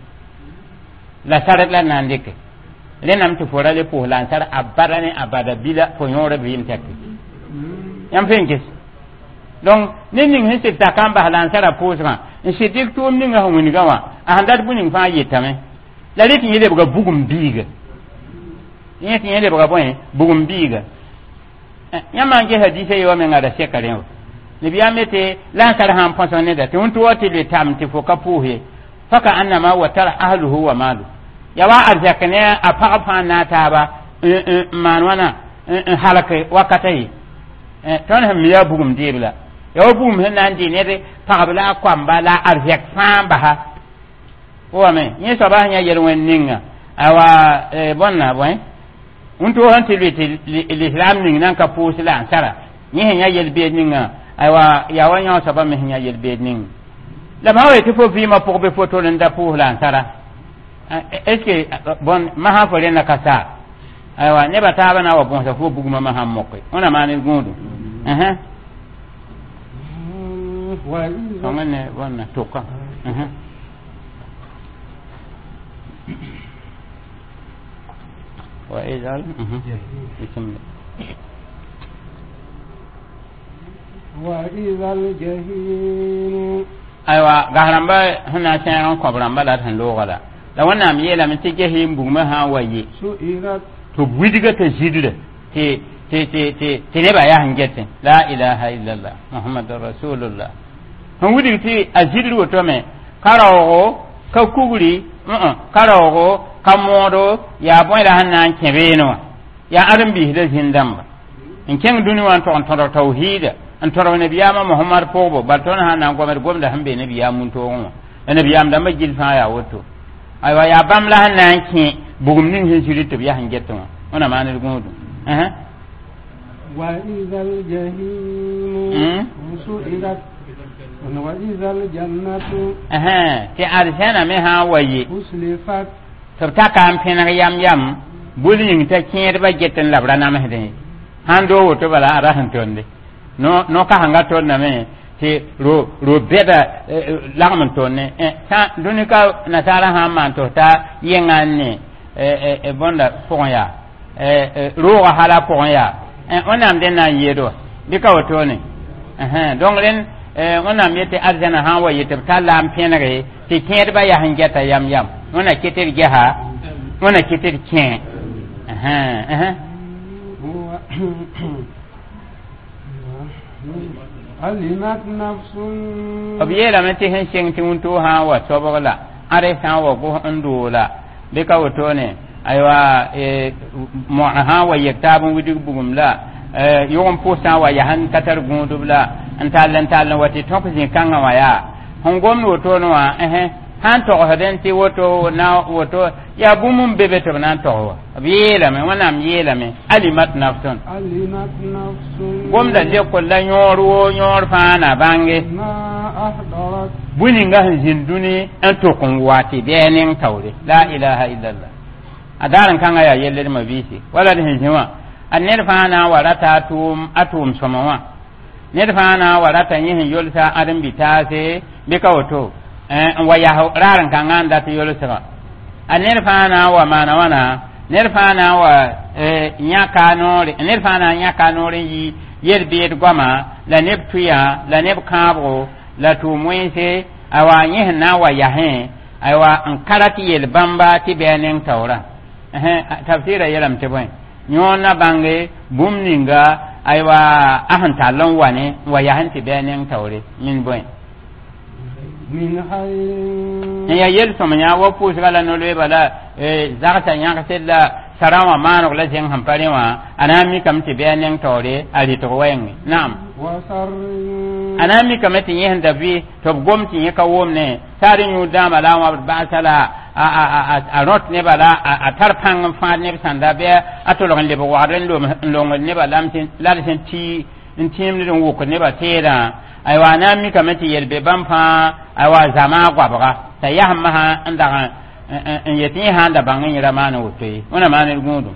la sarat la nan deke le nam to fora le po lan sar abarane abada bila fo nyore bin takki yam fengis donc nin hin sita kan ba lan sara po sama in sidik to nin ga hon gawa a handar bunin fa yitame la le tin yele buga bugum biga yete yele buga boy bugum biga yama nge hadise yo men ngada sekare ne biya mete lan sar han posone da tun to wote le tam ti fo kapuhe faka annama wa tar ahluhu wa malu yawa arjakane a pafa na ta ba manwana halaka wakatai ton ham ya bugum dibla yawa bugum nan di ne de pagabla kwamba la arjak famba ha o me ni so ba nya yerwen ninga awa bonna boy unto hanti l'islam ning nan ka pusila sara ni nya yelbe ninga aywa yawa nya so ba me nya yelbe ning la ma wete fo fi ma pour be photo nda pour la sara est-ce que bon ma ha fo na kasa aywa ne ba ta bana wa bon sa fo buguma ma ha mokko ona ma ne gundu Songane wana toka. Wa izal. Bismillah. Wa izal jahim. Aywa gahramba hana sayan ko bramba la tan logala. Da wannan yela min te jahim bugma ha waye. Su'irat to budiga ta jidda te ne ba ya hangete la ilaha illallah muhammadur rasulullah han wudi ti ajidu woto me karawo ka kuguri karawo kamodo ya boy la hanan kebeno ya aran bi da zindamba in ken duni wan to on tauhid an to nabiyama muhammad pobo balton hanan ko mer gomda hambe nabiya mun to on nabiyam da majil fa ya woto aywa ya bam la hanan ki bugum nin hijiri to ya hangete ona manir gudu وإذا الجحيم سئلت وإذا الجنة تي أرسانا مها وي أسلفت تبتا كام فينا يام بولين تكير بجتن لبرانا مهدي هاندو وتبلا أراهن توندي no ka hanga to na me ti ro beda lagman to ne ta dunika na tara ha man to ta yengane bonda ponya ro hala ponya onam den na yedo bika wato ne donc ren onam yete arjana ha wa yete talam penare ti kiyar ba ya hangeta yam ona kitir geha ona kitir ken alimat nafsun abiyela mate hen sing ti unto ha wa sobogla are sa wa go ndula bika wato ne aywa mo ha wa yaktabun widi bugum la yom posta wa ya han katar gundubla antalan wati tokzin kanga wa ya hongom no to no han to hoden ti woto na woto ya bumum bebe to nan to abiyela me wana miyela me alimat nafsun gom da je ko la nyor fana bange ma ahdarat buninga hinduni an to kon wati benin tawre la ilaha illallah adaran kanga ya yelle ma bisi wala de hinjima anner fana warata atum somawa ner fana warata yin yolsa adam bitase bika wato wa ya raran kanga anda to yolsa anner fana wa mana wana ner fana wa nyaka nore ner fana nyaka nore yi yerbe goma la neb tuya la neb kaabo la tu moise awa yeh na wa yahe aywa an karati yel bamba ti benen tawra tafsira yelam te boy nyona bange bumninga aywa ahan talon wane wa yahan ti benen tawre min boy min hayr ya yel somanya wa pusgala no le bala zakata nyaka sedla sarawa manok la jeng hampare wa anami kam ti benen tawre ali to wengi nam anami kamati yehen dabi to gomti yeka womne tari nyu dama la wa ba sala a rot ne bala a tarpang fa ne sanda be atolon le bo waren lo ne bala mtin la sen ti intim ne wo ko ne ba tera ay wa anami kamati yelbe bampa ay wa zama kwa baka tayahma ha anda en yeti ha da bangin ramana wote wana mane gudu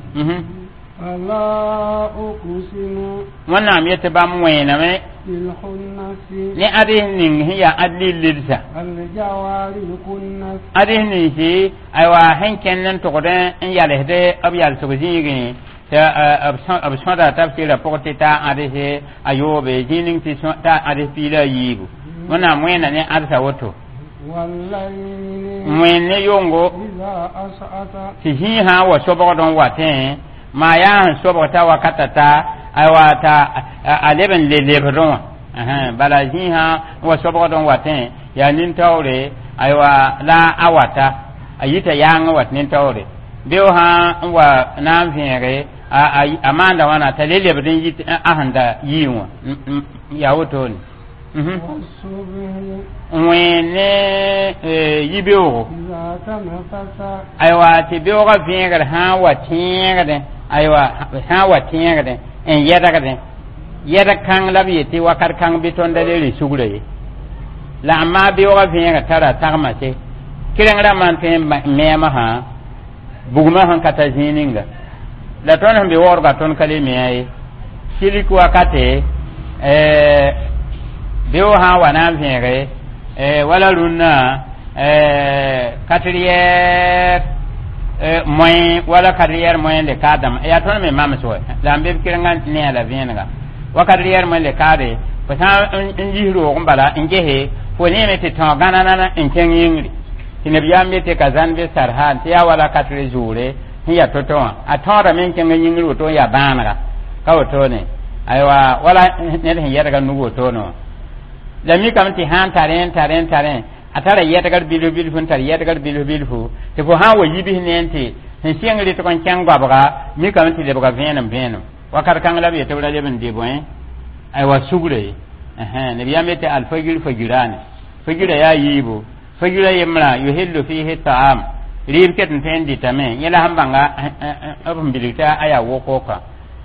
Allah uqsimu wana mi yete bam wena me bil khunnasi ni adin hiya adli lilsa al jawari kunnas adin ni shi aywa hanken nan to godan in yale de abyal so jigi ta absada tafsira pokota adihe ayobe jinin ti ta adihi la yigu wana mwena ne arsa woto wallahi mwene yongo iza as'ata tihiha wa sobodon waten ma ya sobota wakatata aywata aleben lebron bala jiha wa sobodon waten ya nin tawre aywa la awata ayita yang wat nin tawre biyo ha wa na fiere amanda wana talele bidin yit ahanda yiwa ya woto ni wene yibiyo aywa ti biyo ga fiere ha wa tiere aywa ha wa tiere en yeda kan labi ti wakar kan biton da le sugure la amma biyo ga fiere tara tagma se kirengra man te mema ha buguma han kata zininga la ton hambe worga ton kalime ay siliku akate biyo ha wana vere wala lunna quatrième moyen wala quatrième moyen de kadam ya ton me mamso la mbe kirenga ne ala vienga wa quatrième moyen de kade pasa njihiro kumbala ngehe fone me te tangana na nkengingri tinabiyambe te kazanbe sarhan ya wala katre jure hiya toto atora men kenga nyingru to ya banara ka to ne aywa wala ne hiya daga nugo to no da mi kam ti han taren atara yeta gar bilu fun tar yeta gar bilu fu te ko ha wa yibi nente hin singri to kan kyangwa baga mi kam ti de baga venam wakar kan labe to la leben de boy aywa sugure ne biyambe te alfagil fagirani fagira ya yibo fagira yemra yuhillu fihi ta'am ribket ntendi tame yela hambanga abum bilita aya wokoka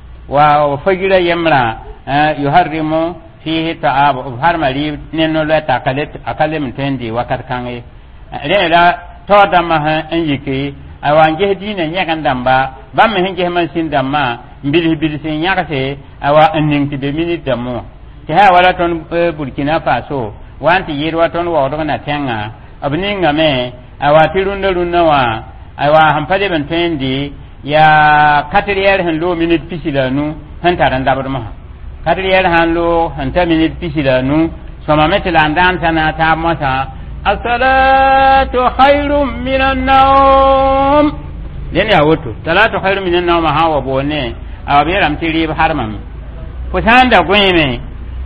wa fagira yemra yuharrimu fihi ta'am harma rib neno la takalet akalem ntendi wakat kange rela toda ma anjiki awange dina nyakan damba bamme henge man sin damma bilhi sin yakase awa anning ti be minute damo ti ha wala ton Burkina Faso wanti yirwa ton wa odona tenga abninga me awati runna wa aywa hampade ben tendi ya katriyar hanlo minute pisilanu hantaran dabar ma katriyar hanlo hanta minute pisilanu soma metela ndan sana ta mata as-salatu khairum minan nawm len ya woto salatu khairum minan nawm hawa bone awabiram tiri harmam pusanda gweme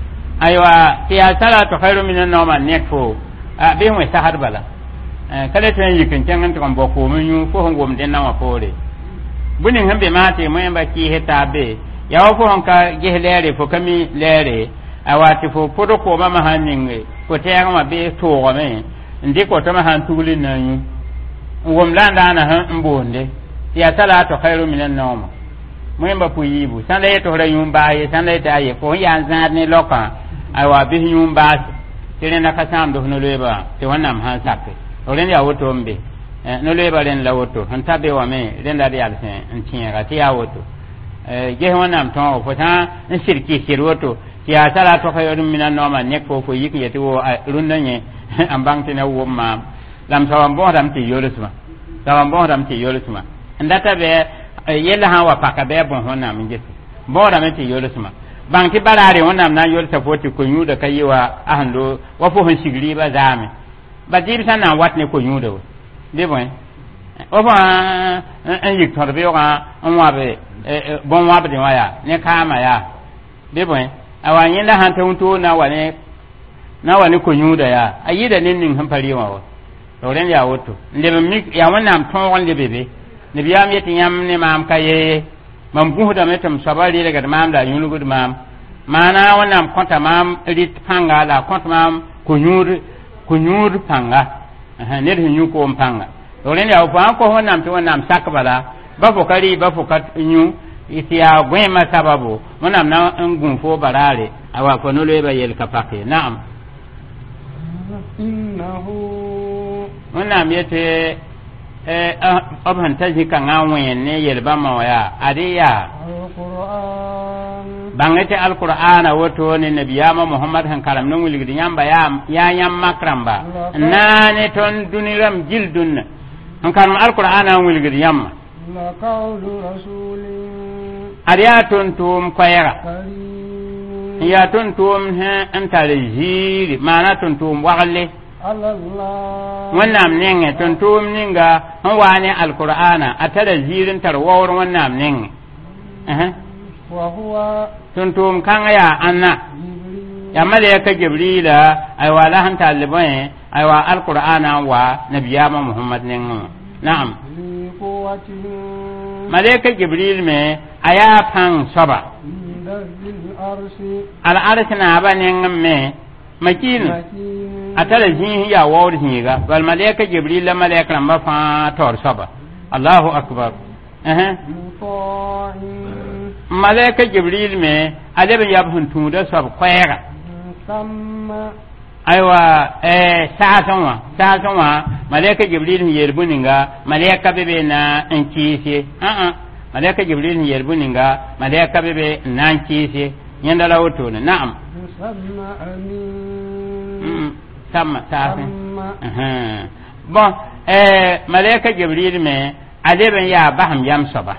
aywa ya salatu khairum minan nawm nekfo be mo sahar bala kala tan yikin can to kan boko mun yu ko hongom den na pore bunin hambe mate mo yamba ki heta be ya wo hon ka gehlere fo kami lere awati fo podo ko mama haninge ko te ma be to go me ndi ko to ma han tugulin na yu ngom landa na han mbonde ya salatu khairu minan nawm mo yamba pu yibu sanda yeto hore yumba ye sanda ta ye ko ya zan ne loka awa bi yumba tene na kasam do no leba te wannan han sape olen ya woto mbe no leba len la woto han tabe wa me len da ya sen ntiya ga ti ya woto je wannan ton fo ta shirki shirwoto ya sala to khayrum minan nawma nek fo fo yiki yeti wo runnanye ambang tene wo ma lam sawam bo dam ti yolusma sawam bo dam ti yolusma ndata be yella ha wa paka be bon honna min jesi bo dam ti yolusma bang ti barare wannan nan yor sapoti ko nyuda kayiwa ahando wa fo hon sigri ba zame ba dir sana wat ne ko nyuda de bon o fa an yik torbe wa an wa be bon wa be ya ne kama ya de bon awa nyinda han tawto na wani ko nyuda ya ayida nin han pariwa to ren ya woto ndebe mi ya wannan ton wonde bebe ne biyam yeti yam ne mam kaye mam buhuda metam sabari daga mam da yunugud mam mana wannan konta mam rit panga la konta mam kunyur panga ne de nyu ko panga to ren ya fa ko wannan to wannan sakbala ba fokari ba fokat nyu itiya gwema sababu wannan na ngun fo barare awa ko no le ba yel kapake na'am innahu wannan yete abhan taji kan awen ne yelba mawaya adiya alquran bangete alqur'ana woto ne nabiyama muhammad han karam non wulgidi yamba ya yam makramba nane ton duniram jildun han karam alqur'ana wulgidi yamma la qawlu rasulin adiya ton tum koyra karim ya ton tum ha antalejiri mana ton tum wagalle Allah wannan nenge ton tum ninga han wani alqur'ana atara zirin tarwawar wannan nenge wa huwa ton tum kan ya anna ya malaika jibrila ay wala han taliban ay wa alqur'ana wa nabiyama muhammad nenge na'am li quwwati malaika jibril me aya pan soba dazil arsi al arsina ba nenge me makin atala jin ya wawr hinga wal malaika jibril la malaika ma fa tor saba Allahu akbar malaika jibril me adebe yabhun tunda sab khayra samma aywa sasanwa malaika jibril yerbuninga malaika bebe na enkisi malaika jibril yerbuninga malaika bebe na enkisi yanda lawoto na'am samma amin sama bon malaika jibril me adeben ya baham yam soba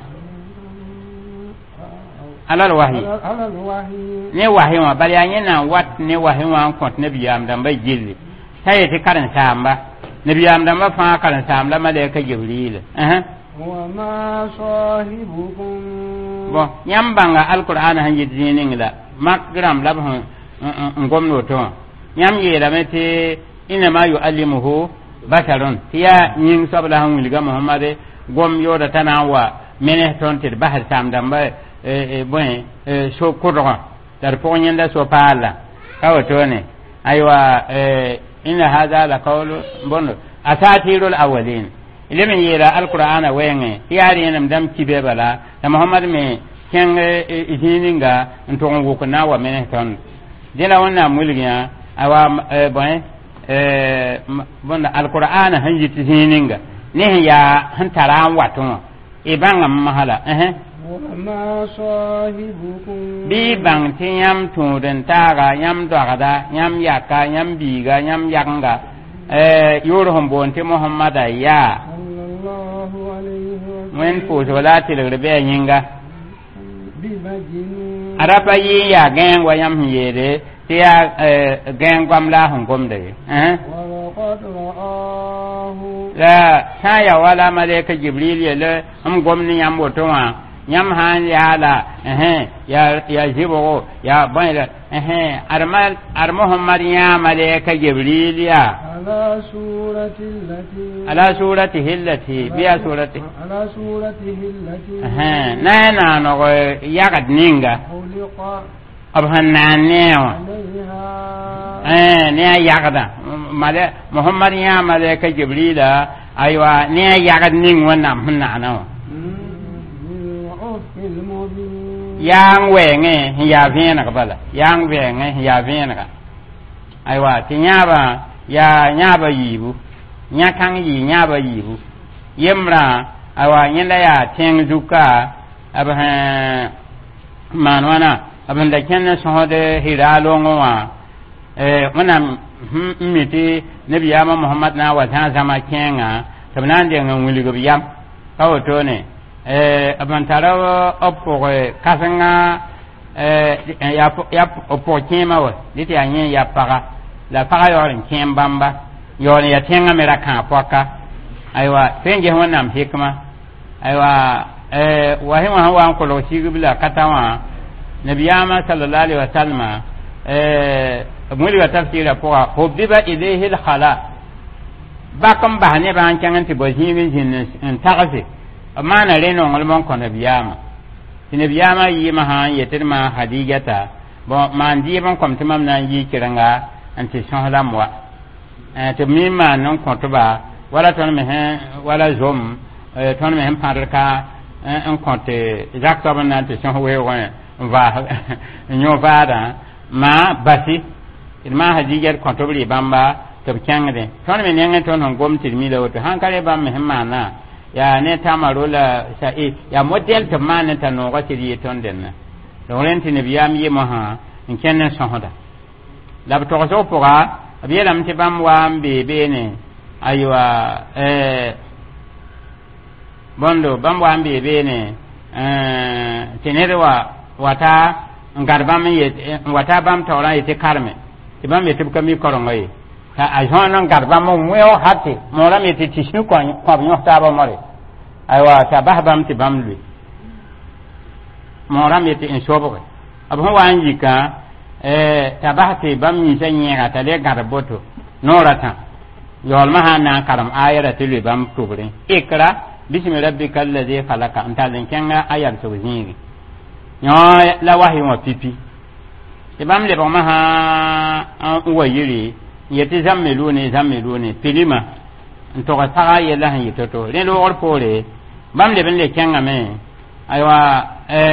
alal wahyi ne wahyi wa bari anyina wat ne wahyi wa kont ne biyam dan bay jilli taye ti karan samba ne biyam dan ba fa karan samba malaika jibril wa ma sahibukum bon yam banga alquran han yidini ngila makgram labhun ngomno to yam yela mete ina ma yuallimuhu basharun tiya nyin sabla han wilga muhammad gom yoda tanawa mene tontir bahar samdamba bon so kodra dar ponyenda so pala kawtone aywa inna hadha la qawlu bon asatirul awwalin ilmin yela alqur'ana wenge tiyari nam dam kibe bala da muhammad me ken ihininga ntongo ko nawa mene ton dina wannan mulgiya awa bon alqur'ana hanjiti hininga ne ya hantaran waton ibanga mahala ma sahibukum bi bang tiyam tuden taga yam dogada yam yaka yam biga yam yanga yorhom bonte muhammada ya sallallahu alaihi wasallam men po solati le be yinga bi majnun arapa yi ya gen wa yam yede tiya gen gwamla hon gomde wa qad ra'ahu la saya wala malaika jibril yele gomni yam botowa yam han yala ya jibo ya bayla ar muhammad ya malaika jibril ya ala suratihi allati biya surati ala suratihi allati na no yagad ninga abhannanewa ne yagada muhammad ya malaika jibril aywa ne yagad ning wannan hunna nawa yang wenge ya vena kabala yang wenge ya vena ka aywa tinyaba ya nyaba yibu nyakang yi nyaba yibu yemra aywa nyenda ya teng duka abha manwana abanda kenna sohode hiralongo wa manam miti nabiyama muhammad na wa ta zama kenga tabnan de ngam wuli go biyam kawto ne abantara oppo kasanga ya po kema wa diti anye ya paga la paga yorin kem bamba yorin ya tenga mera kan poka aywa fenge wonam hikma aywa wa hima wa ko lo shigibla katawa nabiyama sallallahu alaihi wasallam muri wa tafsira po hubbiba ilayhi al-khala bakam bahane ban kanganti bojimi jin en tagasi amana reno ngolmon ko nabiyama nabiyama yi maha yetirma hadijata bo mandi ban kom timam nan yi kiranga anti shahla mwa to mimma non ko to ba wala ton me he wala zom ton me hem parka en konte jakto ban anti shahwe wa va nyo vada ma basi ilma hadijat ko to bri bamba to kyangde ton me nyangen ton hon gom tirmi da to hankare bam me hemana ya ne tamarola sai ya model to man ta no ga tiri ton den lorenti ne biyam yi maha in kenne sohoda la to so poga abiyalam te bam wa mbebe ne aywa bondo bam wa mbebe ne tenerwa wata ngarbam ye wata bam tawra yete karme te bam yete kami korongoy ta ajon ngarbam mo yo hati mo la meti tishu ko nyo ta ba mare aywa ta bahbam te bam lui mo la meti in shobo abu wa anjika ta bahte bam ni sanyera ta le garboto norata yol mahana karam ayara tilu bam kubrin ikra bismi rabbikal ladhi khalaqa anta den kenga ayar so zingi nyo la wahi mo pipi te bam le bama ha wa yiri yeti zamelune pilima nto ka taga yela han yitoto le lo or pole bam le ben le kenga me aywa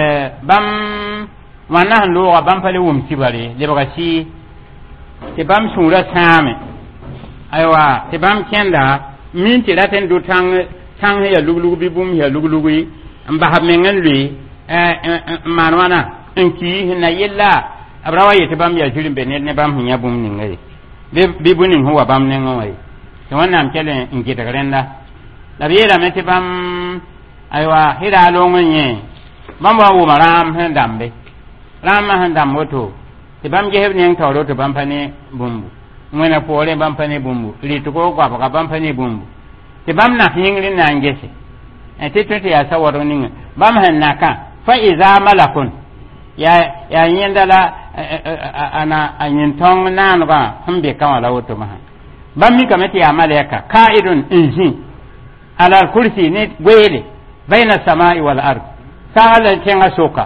bam wana lo ga bam pale wum tibare le ba si te bam sura same aywa te bam kenda min ti laten du tang ya luglugu bi bum ya luglugu amba ha mengen lui manwana enki na yella abrawa yete bam ya julim be ne bam hinya bum ni ngai bi bunin huwa bam ne ngai to wannan kele inki daga renda da biira meti bam aywa hira lo ngenye bam wa wo maram han dambe ram han dam moto te bam je hebni en tawro to bam pane bumbu ngena pore bam pane bumbu li to ko kwa bam pane bumbu te bam na hingri na ngese te to ya sawaro ninga bam han naka fa iza malakun ya yendala ana anyintong nan ba hambe kan wala woto maha bammi kamati ya malaika qaidun inji ala kursi ne gwele baina samai wal ard sala kenga soka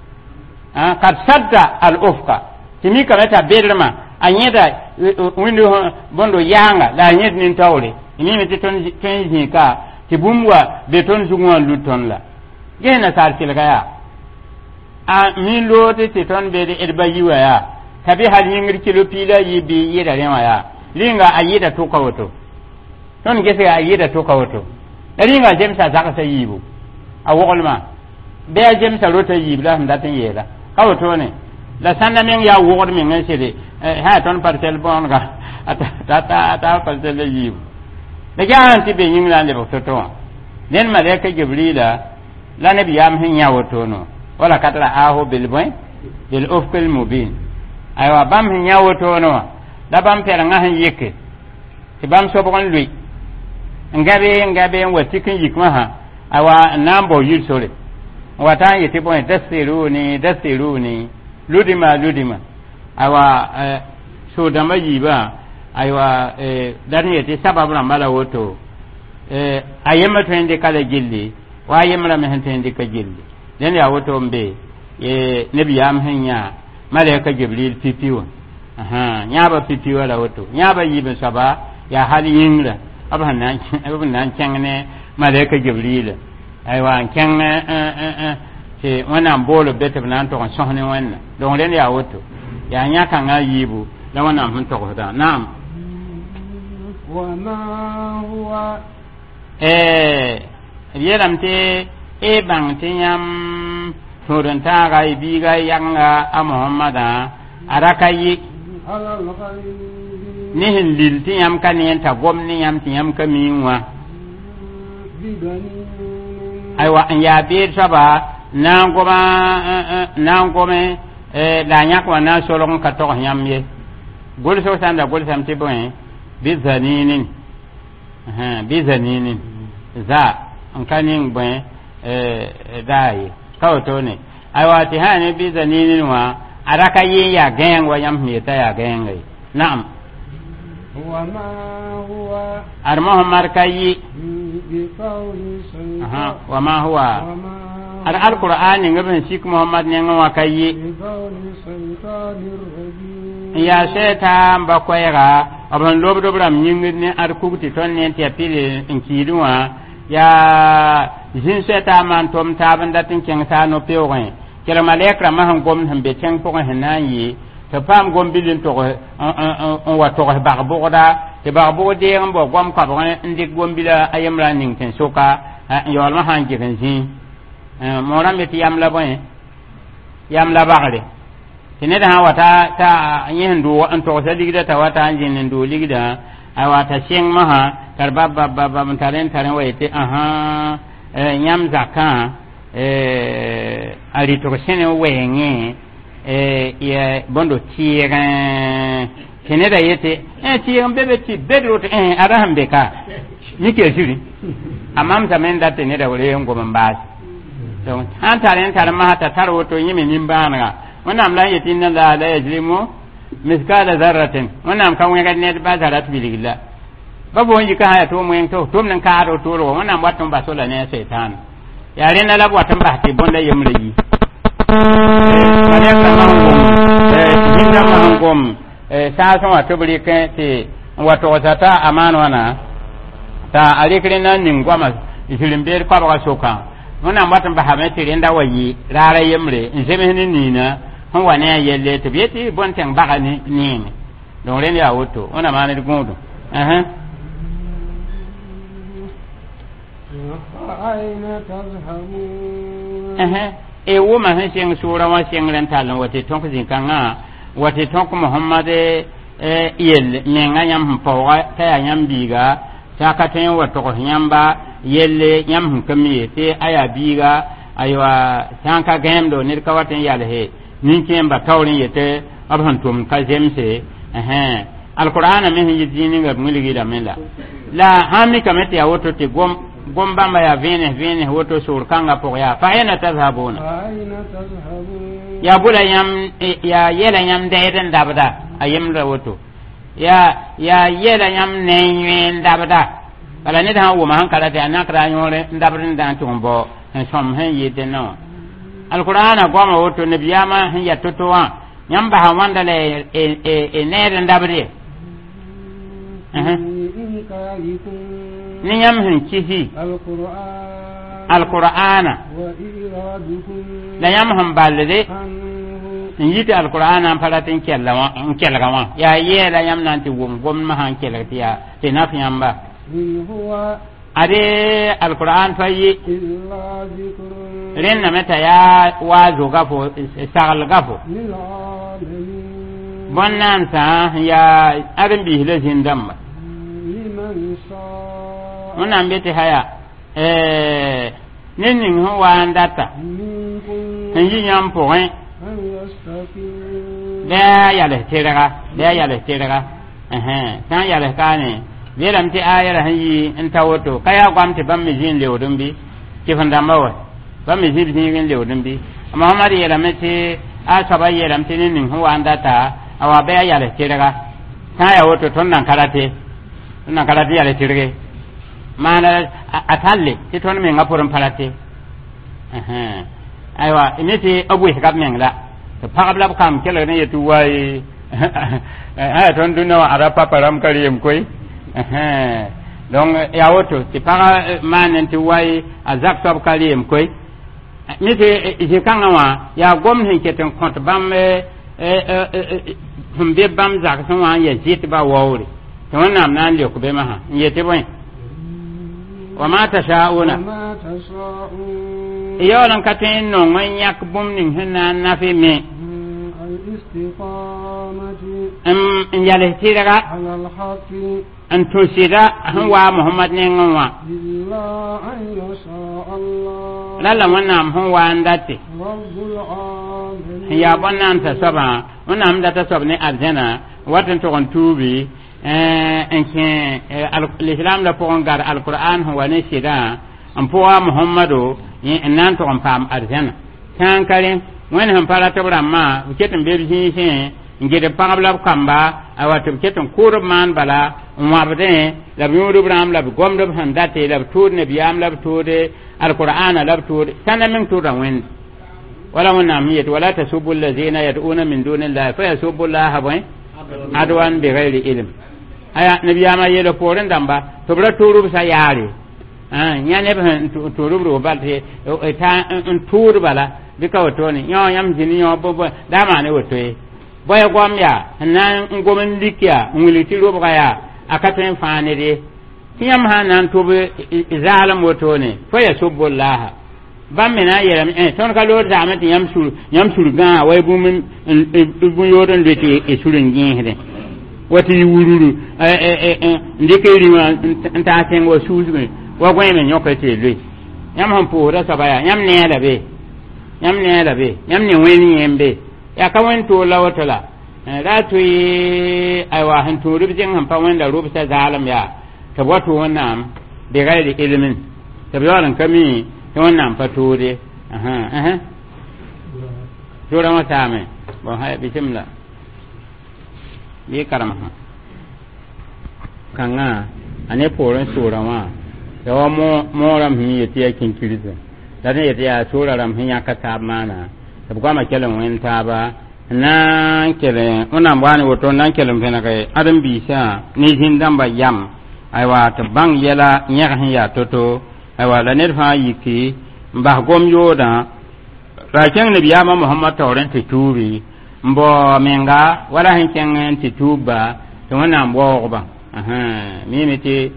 kad sadda al ufqa timi kamata belma anyeda windu bondo yanga la nyed nin tawle ini meti ton tenji ka tibumwa beton zugwa luton la gena sar kilgaya a min lote te ton be de edba yiwa ya tabi hal yingir kilo pila yibi yida rema ya linga ayida to kawoto ton gese ayida to kawoto linga jemsa zaka sai yibu a wogolma be jemsa rota yibla ndatin yela kawoto ne la sanda men ya wogol men ngese ha ton parcel bon ga ta parcel yibu da garanti be yingla le boto nen malaika jibrila la nabiyam hin ya woto no wala katara aho bilboy bil ufqil mubin aywa bam hin yawoto no da bam pera ngahan yeke ti bam so bon lui ngabe watikin yikma ha aywa nambo yusore wata yete bon dasiruni ludima aywa so da majiba aywa dan yete sababu mala woto ayema tende kala jilli wa ayema me tende ka jilli den ya woto mbe nabiyam hanya malaika jibril pipiwa nyaba pipiwa la woto nyaba yibe saba ya hali yingra abhan nan changne malaika jibril aywa keng te wana bolo bete nan to sohne wanna don den ya woto ya nyaka nga yibu da wana mun to da nam wa ma huwa yeramte e bang tinyam turun ta ga bi ga yanga a muhammada araka yi ni hin lil tinyam kan yen ta gomni yam tinyam kaminwa aywa an ya be saba nan gome la nyak wa na solon ka to yam ye gol so sanda gol sam ti bon bi zaninin bi zaninin za an kanin bon dai ka to ne ai wa ti ha ne bi zaninin wa araka yin ya gang wa yam mi ta ya gang ai na'am wa ma huwa armahum markayi bi qawli shaytan wa ma huwa al-Qur'an ngabin shi Muhammad ne ngawa kayi bi qawli shaytanir rajim ya shaitan ba koyra aban lobdobram nyingni arkuti ton ne ti apile inkiduwa ya jin shaitan man tom taban datin ken sa no pewren kala malekra ma han gom han be chen ko hanan yi to pam gom bilin to on wa to ba boda te ba bode ngam bo gom ka bo ndik gom bila ayamra ning ten soka yol ma han jigen jin mora meti yam la boy yam la bagre tine da wata ta yin do an to sa digida ta wata anjin do ligida ai wata sheng maha karba baba mutaren taren waite aha nyam zaka ali to shene wenye ya bondo tire tine da yete tire bebe ti bedro ara hambeka nike shiri amam zamen da tine da wore ngo mbas donc an taren maha ta taro to yimi nimbana wannan lan yatin nan la yajlimu miskala dharratin wannan kan wega ne ba zarat biligla babu wani ka haya to mun to nan ka ado to ro wannan watan ba sola ne shaytan yare na labu watan ba te bonda yamri kare ka mangom hinda mangom sa so wato buri kan te wato wata amana wana ta alikrin nan ningwama isilimbe kwa ba soka wannan watan ba hamete rinda wayi rara yamre nzeme nina hon wane yelle to bieti bon tang baga ni don ren ya woto ona mane de gondo aina tazhamun e wo ma han sing sura wa sing ren talon wote ton ko zinkanga wote ton ko muhammad yel nenga nyam pawa ta nyam biga ta ka ten woto ko nyamba yelle nyam kamiye te aya biga aywa tanka gemdo nir kawaten yalhe ninken ba tawrin yete abhantum ka jemse alqur'ana min yidini ngab muligi da mela la hami kamete ya woto te gomba ma ya vene woto sur kanga po ya fa ina tazhabuna ya bula yam ya yela yam dayden dabada ayem la woto ya yela yam nenyen dabada kala ne da wo ma hankala ta nakra nyore ndabrin dan tumbo som hen yede no alqur'ana goma woto nabiyama hen ya totowa nyamba ha wanda le ne ndabre ni nyam hen kihi alqur'ana la yam han balde yiti alqur'ana palatin kellawa kelgawa ya yela yam nanti gom ma han kelatiya te nafi yamba ade alquran fayi ren na meta ya wazo gafo sagal gafo bonnan sa ya arin bi hilajin damma wannan bete haya ninnin ho wa andata yin yam point da ya le teraga tan ya le kane yelam ti ayara hanyi intawoto kaya gwamti bammi jin lewdum bi kifanda mawa bammi jin jin lewdum bi muhammad yelam ti asaba yelam ti nin huwa andata awa be ayale tiraga kaya woto ton nan karate yale tirge mana atalle ti ton me ngaporon palate aywa initi abu hikab mengla to pagabla kam kelo ne yetu wai ay ton dunno arapa param kariyem koy donc ya woto ti para manen ti wai azak top kaliem koy mite je kanga ya gom hin keten kont bam humbe bam zak so wa ya jit ba wawri to wannan nan le ko be ma yete boy wa ma tashauna yo nan katen no ngon yak bum nin hinna na fi me in yale tiraga an tusida wa muhammad ne ngwa lalla wannan hun wa andate ya bonan ta saba onam da ta sabne aljana watan to on tubi en ken l'islam la pour ngar alquran wa ne sida en poa muhammadu nan to on pam aljana kan kare wen han para tabrama ketin be bi ngede pangabla kamba awatu keton kurub man bala umabde la biudu bram la gomdo handate la tur ne biam la tude alqur'ana la tude sana min tura wen wala wana miyat wala tasubbu allazina yad'una min dunillahi fa yasubbu allaha wa adwan bighairi ilm aya nabiyama yelo poren damba to bra turu sa yare nyane ben turu ro balte ta tur bala bika wotoni nyo yam jini nyo bobo dama ne wotoy boya gwamya nan ngomen likya nguliti roba ya akaten fane de tiyam hanan to be zalam wotone fa yasubullah bamena yeram ton ka lo da amati yam sur ga way bumin bu yodan leti e surun gihde wati wururu ndikeri ma nta ten wo suzu wa gweme nyokete le yam han po da sabaya yam ne da be yam ne weni yembe ya kawan to lawatala ratu yi aiwa han to rubjin han fa wanda rubta zalam ya tabwato wannan da gairi ilimin tabiyaran kami to wannan fato de to ran wata mai ba ha bismillah bi karama kanga ane poran surama yawa mo ram hi yati yakin kirisa dan yati ya suraram hin ya kata mana tabgwa ma kelen wenta ba na kelen ona bani woto na kelen fena kai adam bisa ni hindan ba yam aiwa ta bang yela nyaka hin ya toto aiwa la nerfa yiki mba gom yoda ra ken ne biya ma muhammad tawren te tubi mbo menga wala hin ken te tuba to wana mbo ba mi miti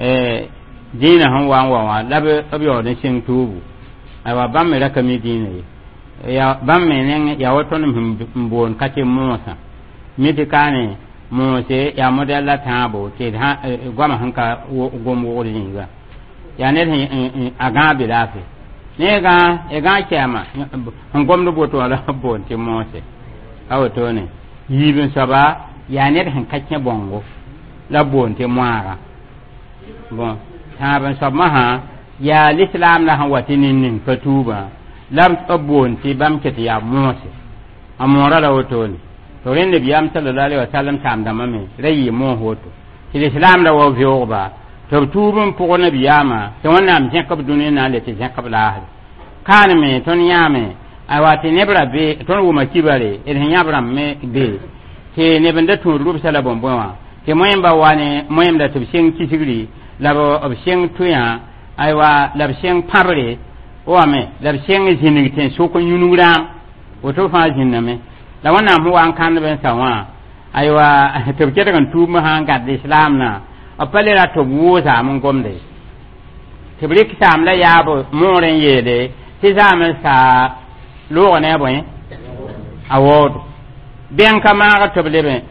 dina han wa labe abiyo ne sing tubu aiwa bam me rakami dina ya bam menen ya woton mbon kate Musa miti kane Musa ya modella tabo ke ha gwama hanka gom wodin ga ya ne aga bilafi ne ga e ga kema ngom do boto ala bon ti Musa awoto ne yibin saba ya ne han kake bongo la bon ti mwara bon taban sabmaha ya l'islam la han watinin fatuba lam abon ti bam keti ya mose amora la wotoni to rende biyam sallallahu alaihi wasallam tam da mame rayi mo hoto ti islam da wo vyoba to tubun po na biyama to wannan am kab dunin na le ti kab la kan me ton yame awati nebra be ton wo makibare en yabram me be ke ne banda to rub sala bombwa ke moyemba wane moyemda to sing kisigri labo obsing tuya aywa labsing parle o ame labsing jinigten soko nyunura woto fa jinname la wana mu an kan ben sawa aywa to kete kan tuma han gad islam na apale la to wuza mun gomde tibrik sam la yabo moren yede ti zame sa lo ne boy awod bien kama to blebe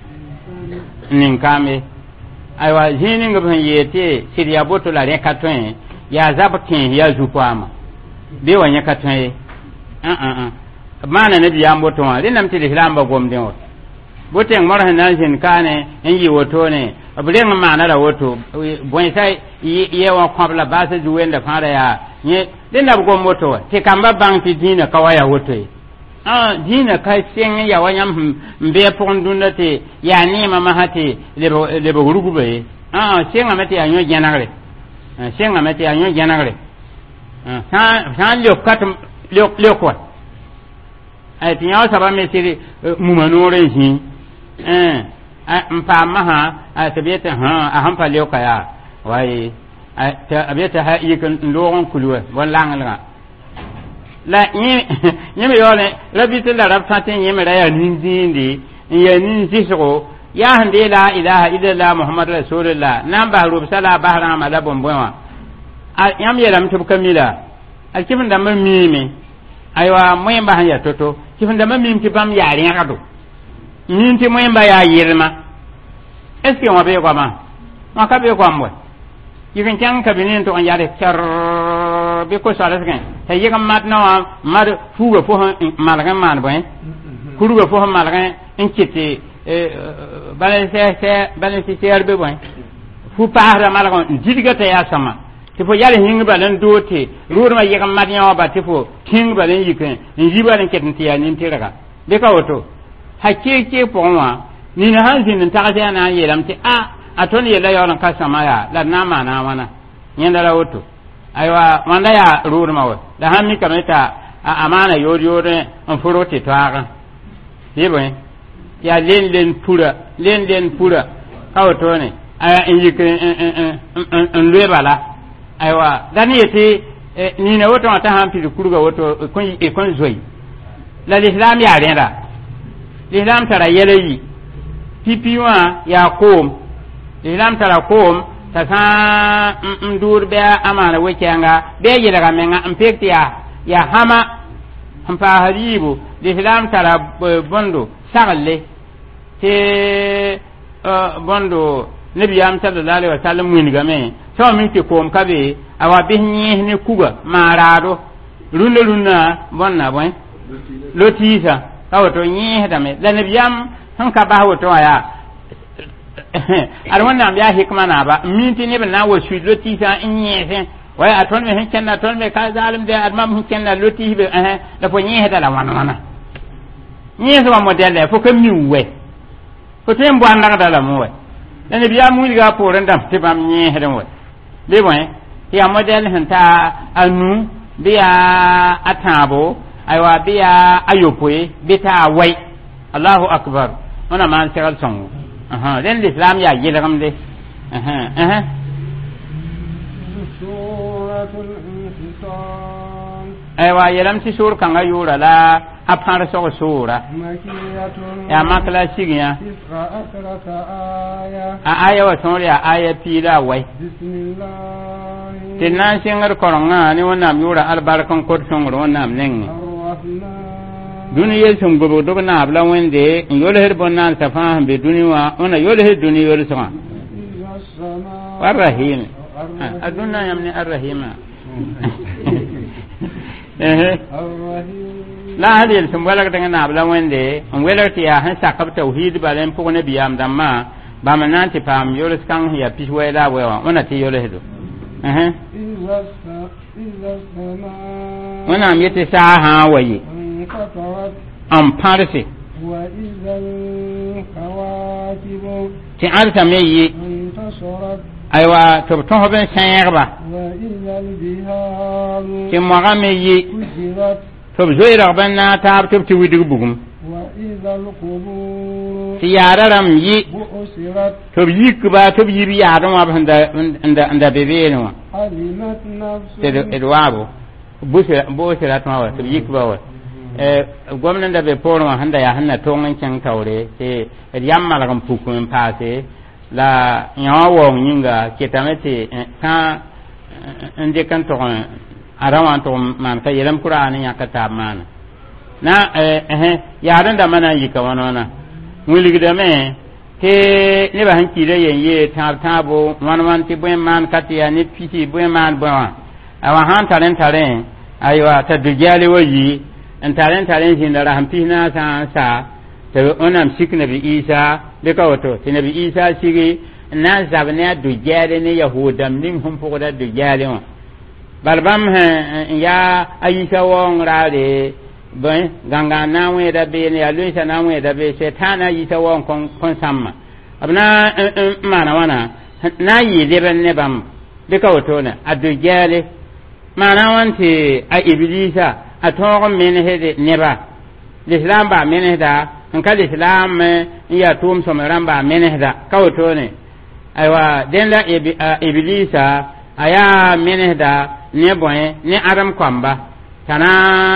nin kame aywa jini ngam yete siriya boto la rekaton ya zabatin ya zukwama be wanya katon mana nabi ya boto wa linam ti islam ba gomden wa boten marhan nan jin kane yi woto ne abren mana la woto bon sai yewa kwabla basa juwen da fara ya ne linam gom woto wa te kamba bang ti dina kawaya woto dina kai sen ya wanyam mbe pondunda te ya ni mama hati lebo hurugube sen amete anyo janagre sen amete anyo janagre san lokwa ai tinya saba me siri mumanore hin mpa maha tabiata a hampa loka ya wai tabiata ha yikan logon kulwe walanga la nyeme yole rabita la rabtatin nyeme ya ninzindi ya ninziso ya hande la ilaha illallah muhammad rasulullah namba rub sala bahra mala bombwa yam yelam tub kamila alkifin da mamimi aywa moyemba hanya toto kifin da mamimi kibam yari ngado ninti moyemba ya yirma eske wa be kwa ma ka be kwa mbo yikin kan kabinin to an yare char ko be ko sala sken he yega mat na mar fuga fo malgan man boy kuruga fo malgan en kiti balance be boy fu paara malgan jidiga ta ya sama ti fo yale hinga balan dote ruur ma yega mat nyawa ba ti fo king balan yiken njiba len ketin ti ya nin tiraga be ka woto hakeke ponwa ni na hanzin ta ga na yelam ti atoni yela yawan ka sama ya la na mana wana nyanda la woto aywa manda ya ruur ma wo da hammi kameta amana yore on forote taga yebo ya len pura kawoto ne aya injike en lebala aywa dani yete ni na woto ta hampi kuruga woto kon zoi la l'islam ya renda l'islam tara yeleyi pipiwa ya kom l'islam tara kom ta sa ndur be amana wekenga be yelaga menga impekti ya hama hampa haribu l'islam tara bondo sagle te bondo nabiyam sallallahu alaihi wasallam winiga me so min ke kom kabe awa bihnyi ne kuga marado runna bonna boy lotisa kawato nyi dame la nabiyam han ka ba wato ya arwana biya hikma na ba minti ne na wo shi lotisa nyi sen way aton me hen kenna ton me ka zalim de admam hen kenna loti be da fo nyi da la wana nyi so model fo kam mi we fo tem bo anda da la mo we la nabiyam mu ga poran dam te bam nyi hedan we le boy ya model hen ta anu biya atabo aywa biya ayopwe bita wai Allahu akbar ona man segal songu den l'islam ya yelagam de suratul infitar aywa yelam ti sur kanga yura la apar so sura makiyatun ya makla sigiya aya wa sonria aya pila wai bismillah tinan singar koronga ni wonam yura albarkan kot songro wonam nengi duniya sun gobo dogo na abla wende yole her bonnan safa be duniya ona yole her duniya yole sama arrahim adunna yamni arrahima la hadil sun wala daga na abla wende on wala ti ya han sakab tauhid balen ko ne biyam damma ba manan ti pam yole skan ya piswe la wa ona ti yole hedo wana am yete sa ha wayi am parse وإذا الكواكب تعرف مي انتصرت أيوة تبتوه بين سيغبا وإذا البهار كمغامي كسرت تبزوي رغبنا تاب تبتوي دغبوم وإذا القبور سيارة رمي بؤسرت تبيك با تبي بيارة ما عند بيبينه علمت نفس تدوابو بؤسرت ما هو تبيك با gwamnan da bai foro handa ya hanna tongan can taure ke yamma la pukun pase la nyawo nyinga ketamete ka inde kan to arawan to man ka yelam qur'ani ya kata man na yaran da mana yi ka wanona muligi da me ke ne ba hanki da yenye tabo man ti buen man katiya ni piti buen man bon awa han taren aywa ta dujali wayi entaren jin da rahampina sa te onam sik nabi isa be ka wato te nabi isa sigi na zabne du jare ne yahudam nim hum po da du jare on balbam ya ayisa won rade ben ganga na we da be ne aluisa na we da be setana ayisa won kon samma abna mana wana na yi leben ne bam be ka wato na adu jare mana wanti a iblisa atong men hede neba l'islam ba men heda nka l'islam ya tum someramba men heda kawtone aywa den la iblisa aya men heda ne boy ne aram kwamba kana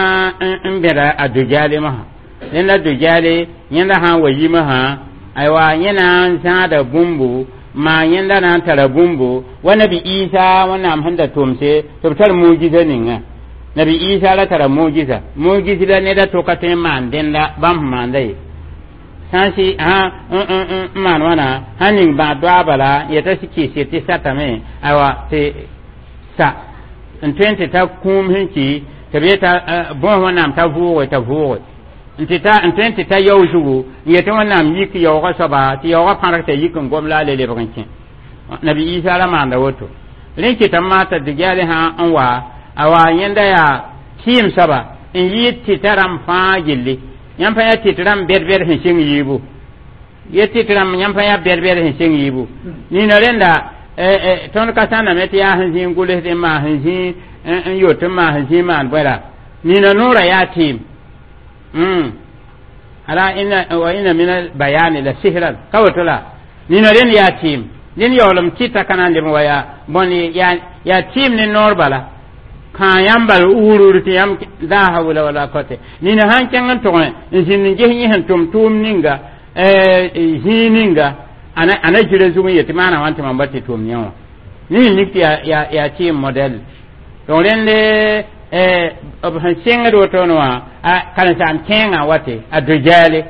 mbera adujale ma den la dujale nyanda ha wayi ma ha aywa nyana zada bumbu ma nyanda na tara bumbu wa nabi isa wana amhanda tumse tabtar mujiza ninga nabi isa la tara mujiza da ne da to kate man den da bam man dai sansi man wana hanin ba dwa bala ya ta sike se ti satame awa te sa en 20 ta kum hinki te beta bon wanam ta vuwe ntita en 20 ta yawjugo yete wanam yik yawga soba ti yawga parakta yik ngom la le lebrankin nabi isa la manda woto rinki tamata digale ha anwa awa yenda ya tim saba in yi titaram fa gilli yampa ya titaram berber hin sing yibu yeti titaram yampa ya berber hin sing yibu ni na renda ton kasana meti ya hin gule de ma hin yoto ma hin man bara ni na nura ya tim ala inna min al bayan la sihran kawtula ni na ren ya tim nin yolum kita kanande mo waya boni ya tim ni norbala kan yambal ururti yam da hawla wala kote ni na han kangan to en jehi han tum ninga hininga ana jire zumi yetimana wante mambati tum nyawo ni nikti ya tim model to rende han senga do to no kan san kenga wate adujale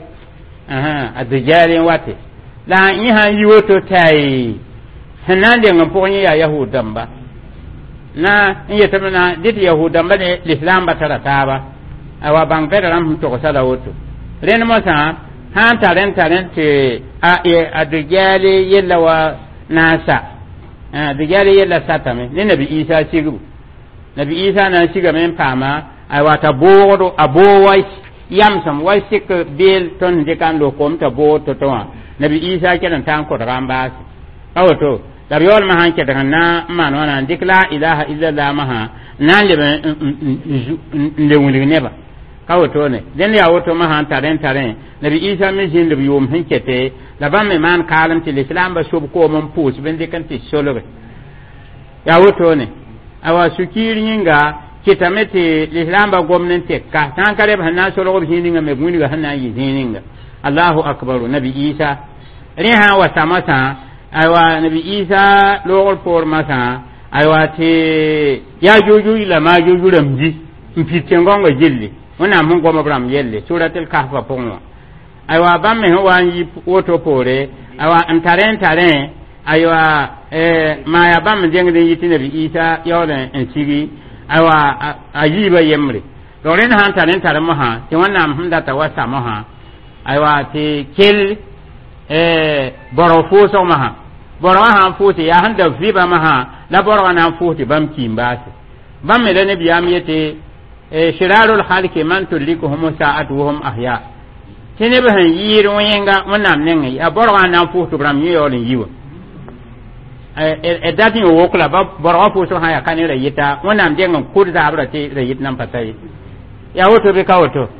adujale wate la yi han yiwoto tai hanande ngaponyi ya yahudamba na yetamna dit yahudamba ne l'islam batara taba awa bang bedaram to sala woto ren mo sa han taren te adujale yella wa nasa adujale yella satame ne nabi isa sigu nabi isa na siga men pama awa ta bodo abowai yamsam wai sik bil ton de kan do kom ta bo to to nabi isa kenan tan ko ramba awoto da yol ma han kedan na man wana dikla ilaha illa allah maha nan le ndewuli neba kawoto ne den ya woto ma han taren nabi isa me jin le yom hin kete da ban me man kalam til islam ba sub ko mon pus ben de kan ti solobe ya woto ne awa sukiri nyinga kitamete l'islam ba gwamnati ka tan kare ba na solobe hininga me guni ga hanna yi hininga Allahu akbar nabi isa riha wa samasa aywa nabi isa logol por masa aywa te ya joju ila ma joju ramji mpitengonga jilli wana mun goma bram yelle suratul kahf ponwa aywa bamme wa yi woto pore aywa antaren aywa ma ya bamme jengde yiti nabi isa yawlen en sigi aywa ayiba yemre doren han taren mo ha te wana hamda ta wasa mo ha aywa te kel boro fuso maha boro ha futi ya handa viba maha la boro na futi bam kimbase bam me ne biyam yete shirarul halki man tulikuhum sa'atuhum ahya tene ba han yiru wenga wanam nenga ya boro na futu bram yolin yiwa dati wo kula ba boro fuso ha ya kanira yita wanam denga kurza abra te rayit nan patai ya woto be kawoto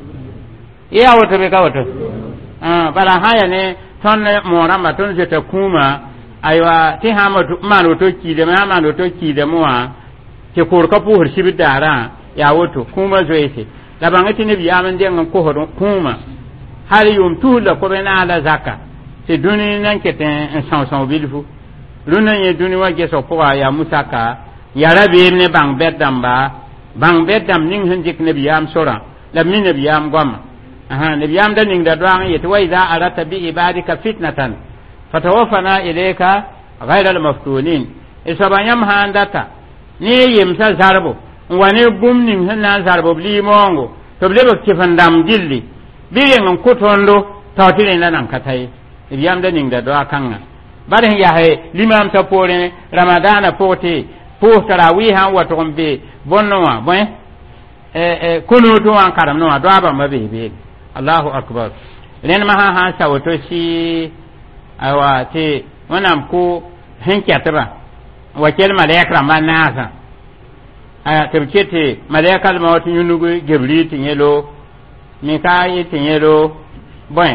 bala haya ne ton moramba ton jeta kuma aywa ti hamatu mano to kide mano to kide moa ke korka pu hirshi dara ya woto kuma zoese la bangati ne biya man den ko hodo kuma hali yum tu la ko bena ala zaka se duni nan keten sanson bilfu luna ye duni wa ge so ko ya musaka ya rabi ne bang bedam ning hinjik ne biya am sora la min ne biya am gwam nabiyam da ning da duwan yati wa idza arata bi ibadika fitnatan fatawaffana ilayka ghayra al-maftunin isabanyam handata ni yimsa zarbo wani bumnin hanna zarbo bli mongo to blebo kifandam dilli biye ngam kutondo tawtire nan katai nabiyam da ning da duwa kanga barin ya he limam ta pore ramadana pote po tarawih han watombe bonnowa boy kunu to an karam no adwa ba mabe Allahu akbar len ma ha sawoto shi awa te wanam ko henkyataba wakil malaika manasa aya tabkete malaika ma watu yunugo gebri tinyelo mikayi tinyelo boy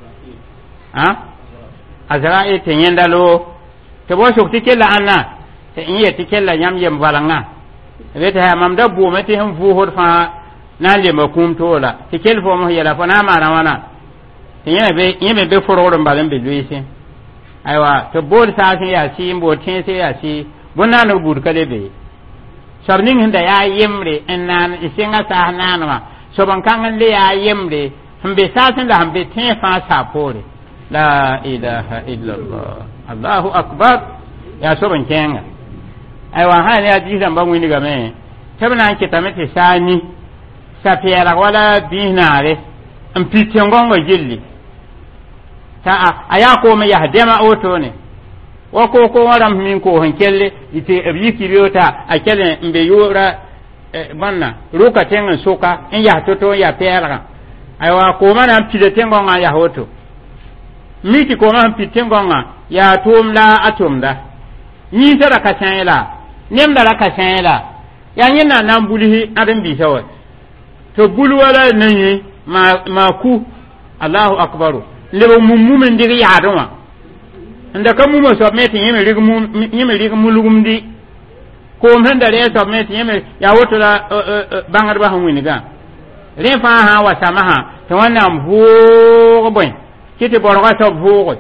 azra tinyendalo te bo shukti kella anna te inye tikella nyam yem balanga rete ha mamda bu meti hum fu horfa nan le makum tola tikel fo mo yela fo na mana wana yeme be foro mbalan be luisi aywa to bol sa sin ya si mbo tin se ya si bonna no bur kale be sharning hinda ya yemre ennan isinga sa nanwa so ban kan le ya yemre hambe sa sin da hambe tin fa sa pore la ilaha illallah Allahu akbar ya so ban kenga aywa ha ne ya ji san ban wini game tabna ke tamete sani safiara wala binare en pitengongo jilli ta aya ko me yahdema oto ne wa ko waram min ko hankelle ite abiki biota akele mbe yura banna ruka tengen soka en ya toto ya pera aywa ko mana pidetengonga ya hoto miti ko man pitengonga ya tumla atumda ni tara ka chanyela nem dara ka chanyela ya nyina nan bulihi adam bi sawa to bulu wala nanyi ma ku Allahu akbaru lebo mummumen digi yaadwa nda ka mumo so meti yeme rigmu lugumdi ko menda re so meti yeme ya woto la bangar ba hanwini ga re fa ha wa samaha to wannan vugo boy kiti borgo so vugo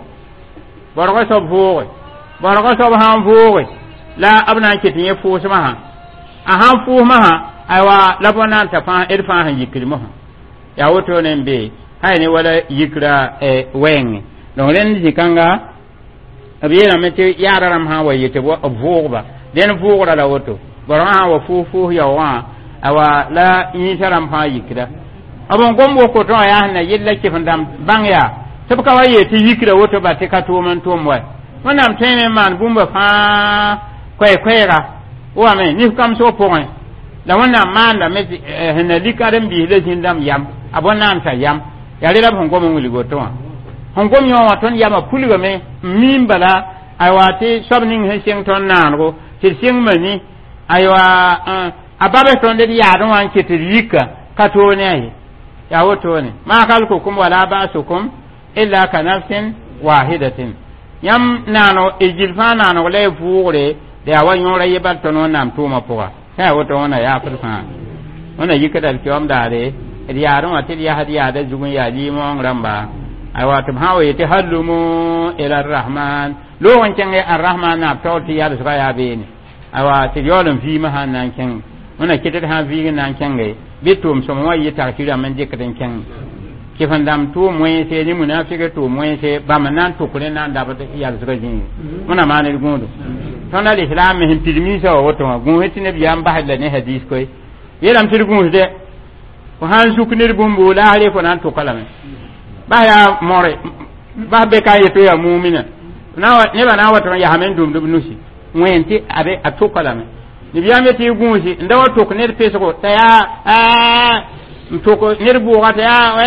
ha vugo la abna kiti ye fu samaha aha fu maha aywa labona ta fa irfa han yikilmo ya woto nembe hayni wala yikra wen don ren jikanga abiyana mete yararam ha wayete bo vuuba den vuugra la woto boran ha wa fu ya wa awa la yitaram ha yikra abon gombo ko to ya na yilla ke fandam bangya sabka wayete yikra woto ba te ka to man to moy wanam tene man bumba fa kwera wa me ni kam so point la wanam manda mete hena likaram bi le jindam yam abona anta yam yare la hongo mo wuli goto hongo nyo waton yama puligo me mimbala aywati sobning hesing ton nango hesing mani aywa ababe ton de yaro wan ketirika katone ay ya woto ne ma kalkukum wala ba'sukum illa ka nafsin wahidatin yam nano ejilfa nano le fuure de awanyo ra yebal ton nam tuma poa ha woto ona ya furfa ona yikadal kyom dare riyarun atil ya hadiya da jugun ya limon ramba ai wato hawo yete hallumu ila arrahman lo wancan ai arrahman na tawti ya da suka ya bene ai wato yolun fi mahan nan ken muna kitat ha fi nan ken gai bitum so mo yi tarkira man je kadan ken ke fandam to moye se ni munafika to moye se ba manan to kure nan da ba ya da suka jin muna ma ne gundu tona al islam hin tilmi so wato gun hetine biyan ba hadda ne hadis koy yelam tirgun de ko han suknir bumbu la hare ko nan to kalame ba ya more ba be kay to ya mu'mina nawa ne ba nawa to ya hamen dum dum nusi wenti abe ato kalame ni biya me ti gunji ndawa to ko ne pese ko ta ya to ko ne bu ga ta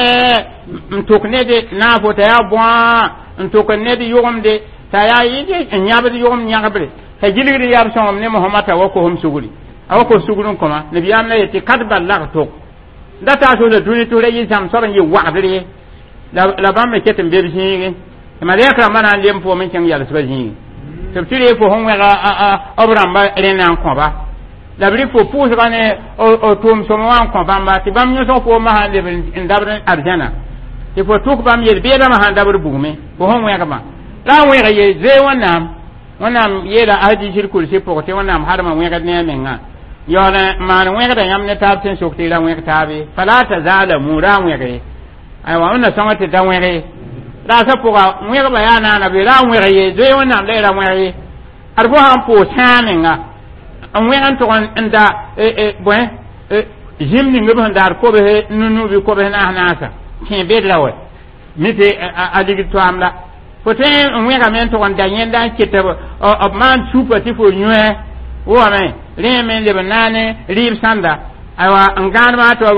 ya to ko ne de na fo ta ya bwa to ko ne de yogom de ta ya yide nyaaba de yogom nyaabre ta jiligri ya so ne muhammad wa ko hum suguri awako sugurun koma ne biya me ti kadba la to data so da duni to reyi sam soran yi wa'dire la ba me ketem be jingi ma le kra mana lem fo men chang yalla so jingi to tire fo hon wera obram ba rena ko ba la bri fo pu so ne o tum so mo an ko ba ma ti bam nyo so fo ma han le ndabre arjana ti fo tuk bam yel be da ma han dabre bugume fo hon wera ba la wera ye ze wanam yela aji shirkul se po te wanam harma wera ne menga yona man wega yam ne tabtin sokti la wega tabi fala tazalamu ra wega ay wa ona sangate da wega da sa poga wega bayana na be ra wega ye de wona le ra wega arbo han po saninga an wega to anda bwen jimni ngebe ndar ko be nunu bi ko be na hanasa kin be lawe mite adigi to amla fote wega men to anda yenda kitabo of man super tifo nyue wa me remen le banane rib sanda aywa ngan ma to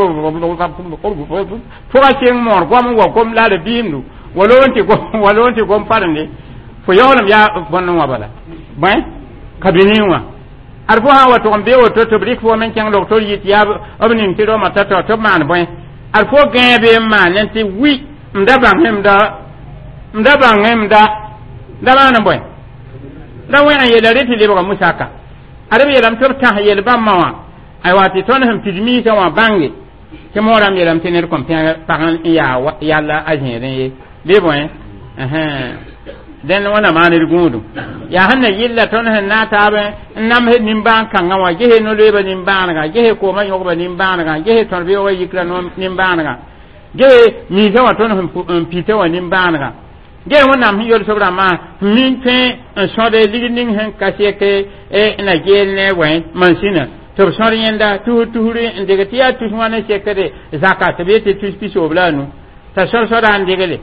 fo ka ceng mor gom wo gom la de bimdu walonti gom parande fo yawlam ya bonno wa bala ben kabiniwa arfo ha wato on be wato to brik fo men ceng doctor yit ya obnin tiro mata to man ben arfo gebe man nanti wi ndaba ngem da man ben da wena yele reti le ba musaka arabi yelam torta yel bamma ay wati ton ham tidmi ta wa bangi ke moram yelam tener kom pagan ya yalla ajere le bon den wana manir gudu ya hanna yilla ton han na tabe nam he nimban kan wa gehe no leba nimban ga gehe ko ma yoba nimban ga gehe ton be wa yikra no nimban ga gehe ni ta wa ton ham pite wa nimban ga ge wona mi yol sobra ma min pe so de ligning hen kaseke na gel ne wen mansina to sor yenda tuhuri ndege tiya tushwana shekere zakat be te tushpi soblanu ta sor andegele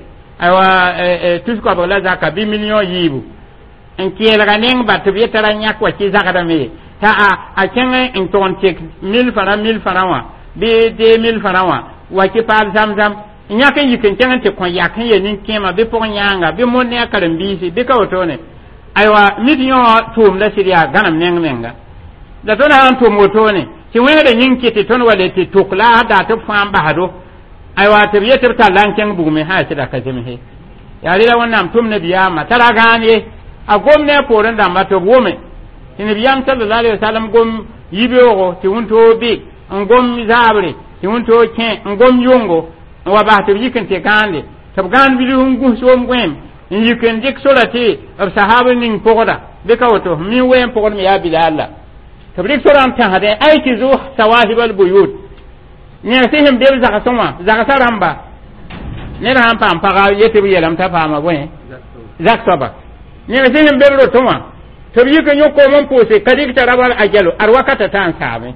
aywa tushko bala zakat 2 million yibu en kiela ning ba to be tara nyak wa ki zakata me ta a kenga en ton tek 1000 francs wa be 2000 francs wa ki pa zamzam nyaka yiken kenga te kon yakan ye nin kema be pon nyanga be mon ne akaram bisi be ka otone aywa million tum la siria ganam nenga da tona an to motone ti wele nin kiti ton wale ti tukla da to fam bahado aywa te yete ta lanken bugume ha sida ka jeme he yari da wannan tum ne biya ma tara gane a gomne poran da mato gome tin biyam sallallahu alaihi wasallam gom yibewo ti wonto be ngom zabre ti wonto ken ngom yongo wa ba te yiken te gande tab gan bilu ngu so ngwem yiken dik solati ab sahaba ning pogoda be ka woto mi wem pogod mi ya bilalla tabrik soram tan hade ay ki zu sawahibal buyut ne sehim bel zaka sonwa zaka saramba ne ran pam paga yete bi yelam ta fama boy zak soba ne sehim bel ro tonwa tabi ka nyoko mon pose kadik tarabal ajalo ar wakata tan same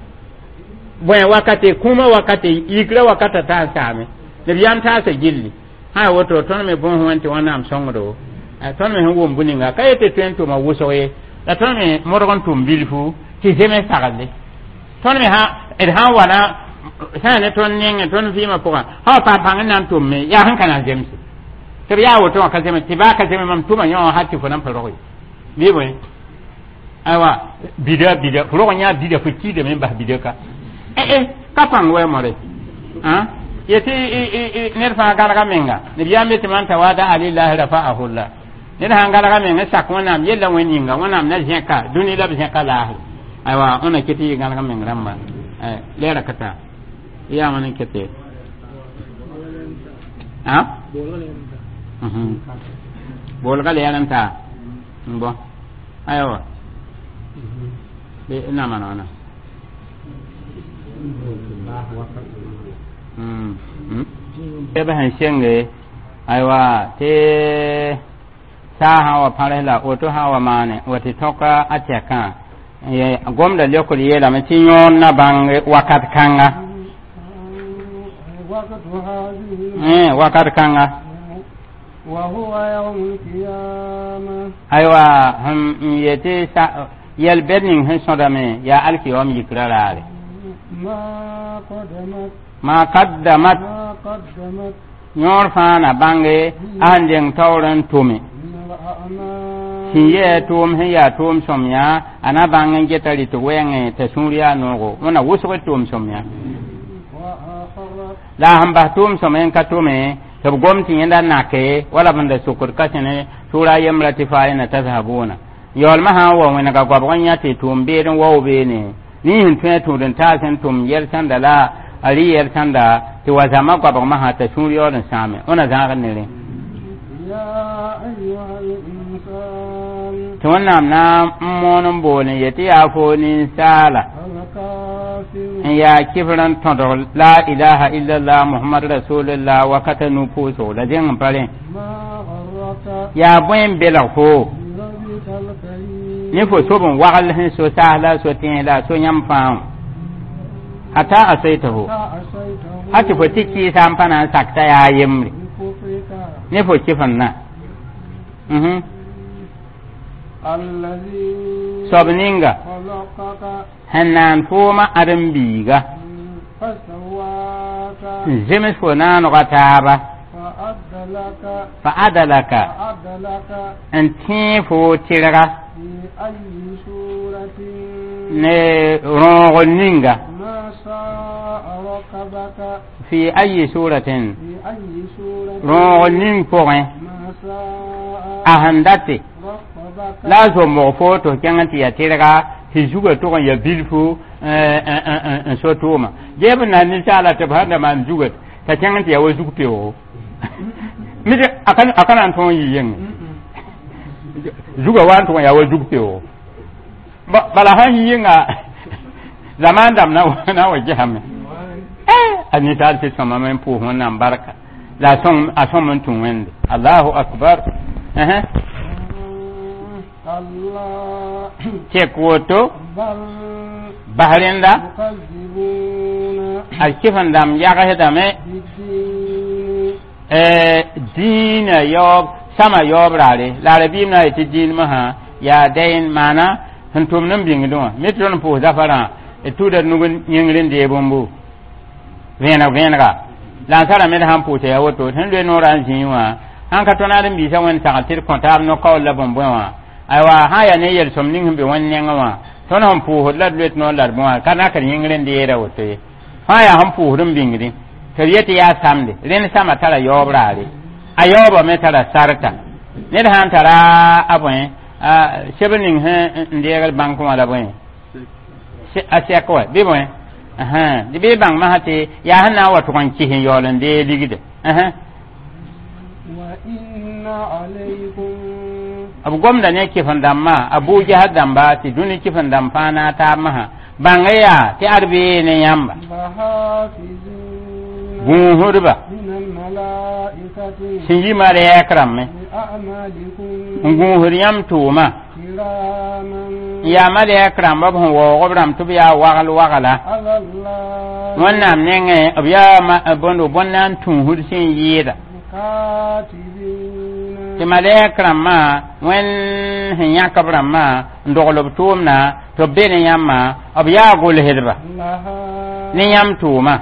boy wakati kuma wakati ikra wakata tan same ne biyam ta sa gilli ha woto ton me bon wanti wanam songdo ton me hon buninga kayete tento ma wusoye la ton me morgon tum bilfu ti zeme sagale ton me ha wana sane ton nenge ton fi ma poka ha pa panga nan tum me ya han kana jemsi to ya woto ka zeme ti ba ka zeme mam tuma nyo hatti fo nan paloy bi boy awa bida polo nya bida fuki de men ba bida ka ka pang we more ha yeti nerfa galaga menga ne biyambe timanta wada alillahi rafa'ahu allah ne hangala ga menga sakwana am yella weninga wana na jeka duni la jeka la aywa ona kiti galaga menga ramba lera kata ya manen kete ha bolga le yananta mbo aywa be na manana ebe han shenge aywa te sa hawa parela oto hawa mane wati toka ateka ye gomda lekol yela ma tinyon na bange wakat kanga wakat kanga wa huwa yawm qiyamah aywa yete sa yel bedning hen sodame ya alkiyam yikrarare ma qaddamat nyor fana bange andeng tawran tumi hiye tum hiya tum somya ana bange getali to wenge te suriya nogo mona wuso tum somya la hamba tum somen ka tume to gomti yenda nake wala banda sukur kasene sura yamrati fa'ina tazhabuna yol ma ha wa wena ga gwabwanya te tum berin wo be ne ni hin to den ta sen tum yer sanda la ali yer sanda ti wazama gwabwa ma ha ta suriya den same ona zaga ne le ya ayyuhal insan to wannan na monon bone yati afo ni sala ya kifran todo la ilaha illallah muhammad rasulullah wa katanu puso da jin pare ya buen bela ko ni fo so bon wagal hin so sala so tin la so nyam fam ata asaitahu hati fo tiki sampana sakta ya yemri ni fo kifan na allazi sobninga hannan foma adam biga zemes fo nan gataba fa adalaka antifo tiraga ne roninga fi ayi suratin ronin point ahandate la zo mo foto kyanti ya tiraga hijuga to ya bilfu en sotoma jebe na ni sala te banda man juga ta kyanti ya wazu pewo mi akan anton yiyen juga wan to ya wazu pewo bala han yinga zaman dam na waje hamme ani ta ce sama men pu wannan barka la son a son mun tun wende Allahu akbar كلا تكوتو بل بحرين دا يكذبون الكفن دام ياغه دامه بالدين دين يوب سما يوب رالي لا ربينا يتدين مها يا دين معنا هنتم نمبين دون مترون بو زفرا تودا نغن ينغرين دي بومبو vẽnega la n tara med sãn pʋʋsa ya woto sẽn loe noorã n zĩig wã sãn ka tõnd ad n biisa wẽnd sagl tɩ d kõ taab no-kaool la bõn-bõe wã aywa sã n yaa ne yel-sõm ning sẽn be wẽnd nengẽ wã tõnd sẽn pʋʋsd la d loet noor la d bõe wã ka nak d yĩngr n deera woto ye fãa yaa sẽn pʋʋsd n bĩngdẽ tɩ d yet yaa samde rẽnd sãma tara yaoob raare a yaooba me tara sarta ned sãn tara a bõe seb ning sẽn n deegd bãnk wã la bõe a sɛk wa bɩ bõe de be bang ma hate ya hana wa to kan kihin yolan de ligide wa inna alaykum abu gomda ne kifan damma abu jahad damba ti duni kifan dam fana ta maha bangaya ti arbe ne yamba bun hurba minal malaikati sinji mare akramme ngun huriyam tuma ya male akram ba bon wo gobram to biya wagal wagala wannan nenge abiya bondo bonnan tun hursin yida ti male akram ma wen hinya kabram ma ndogolob tumna to bene yamma abiya gol hedba ni yam tuma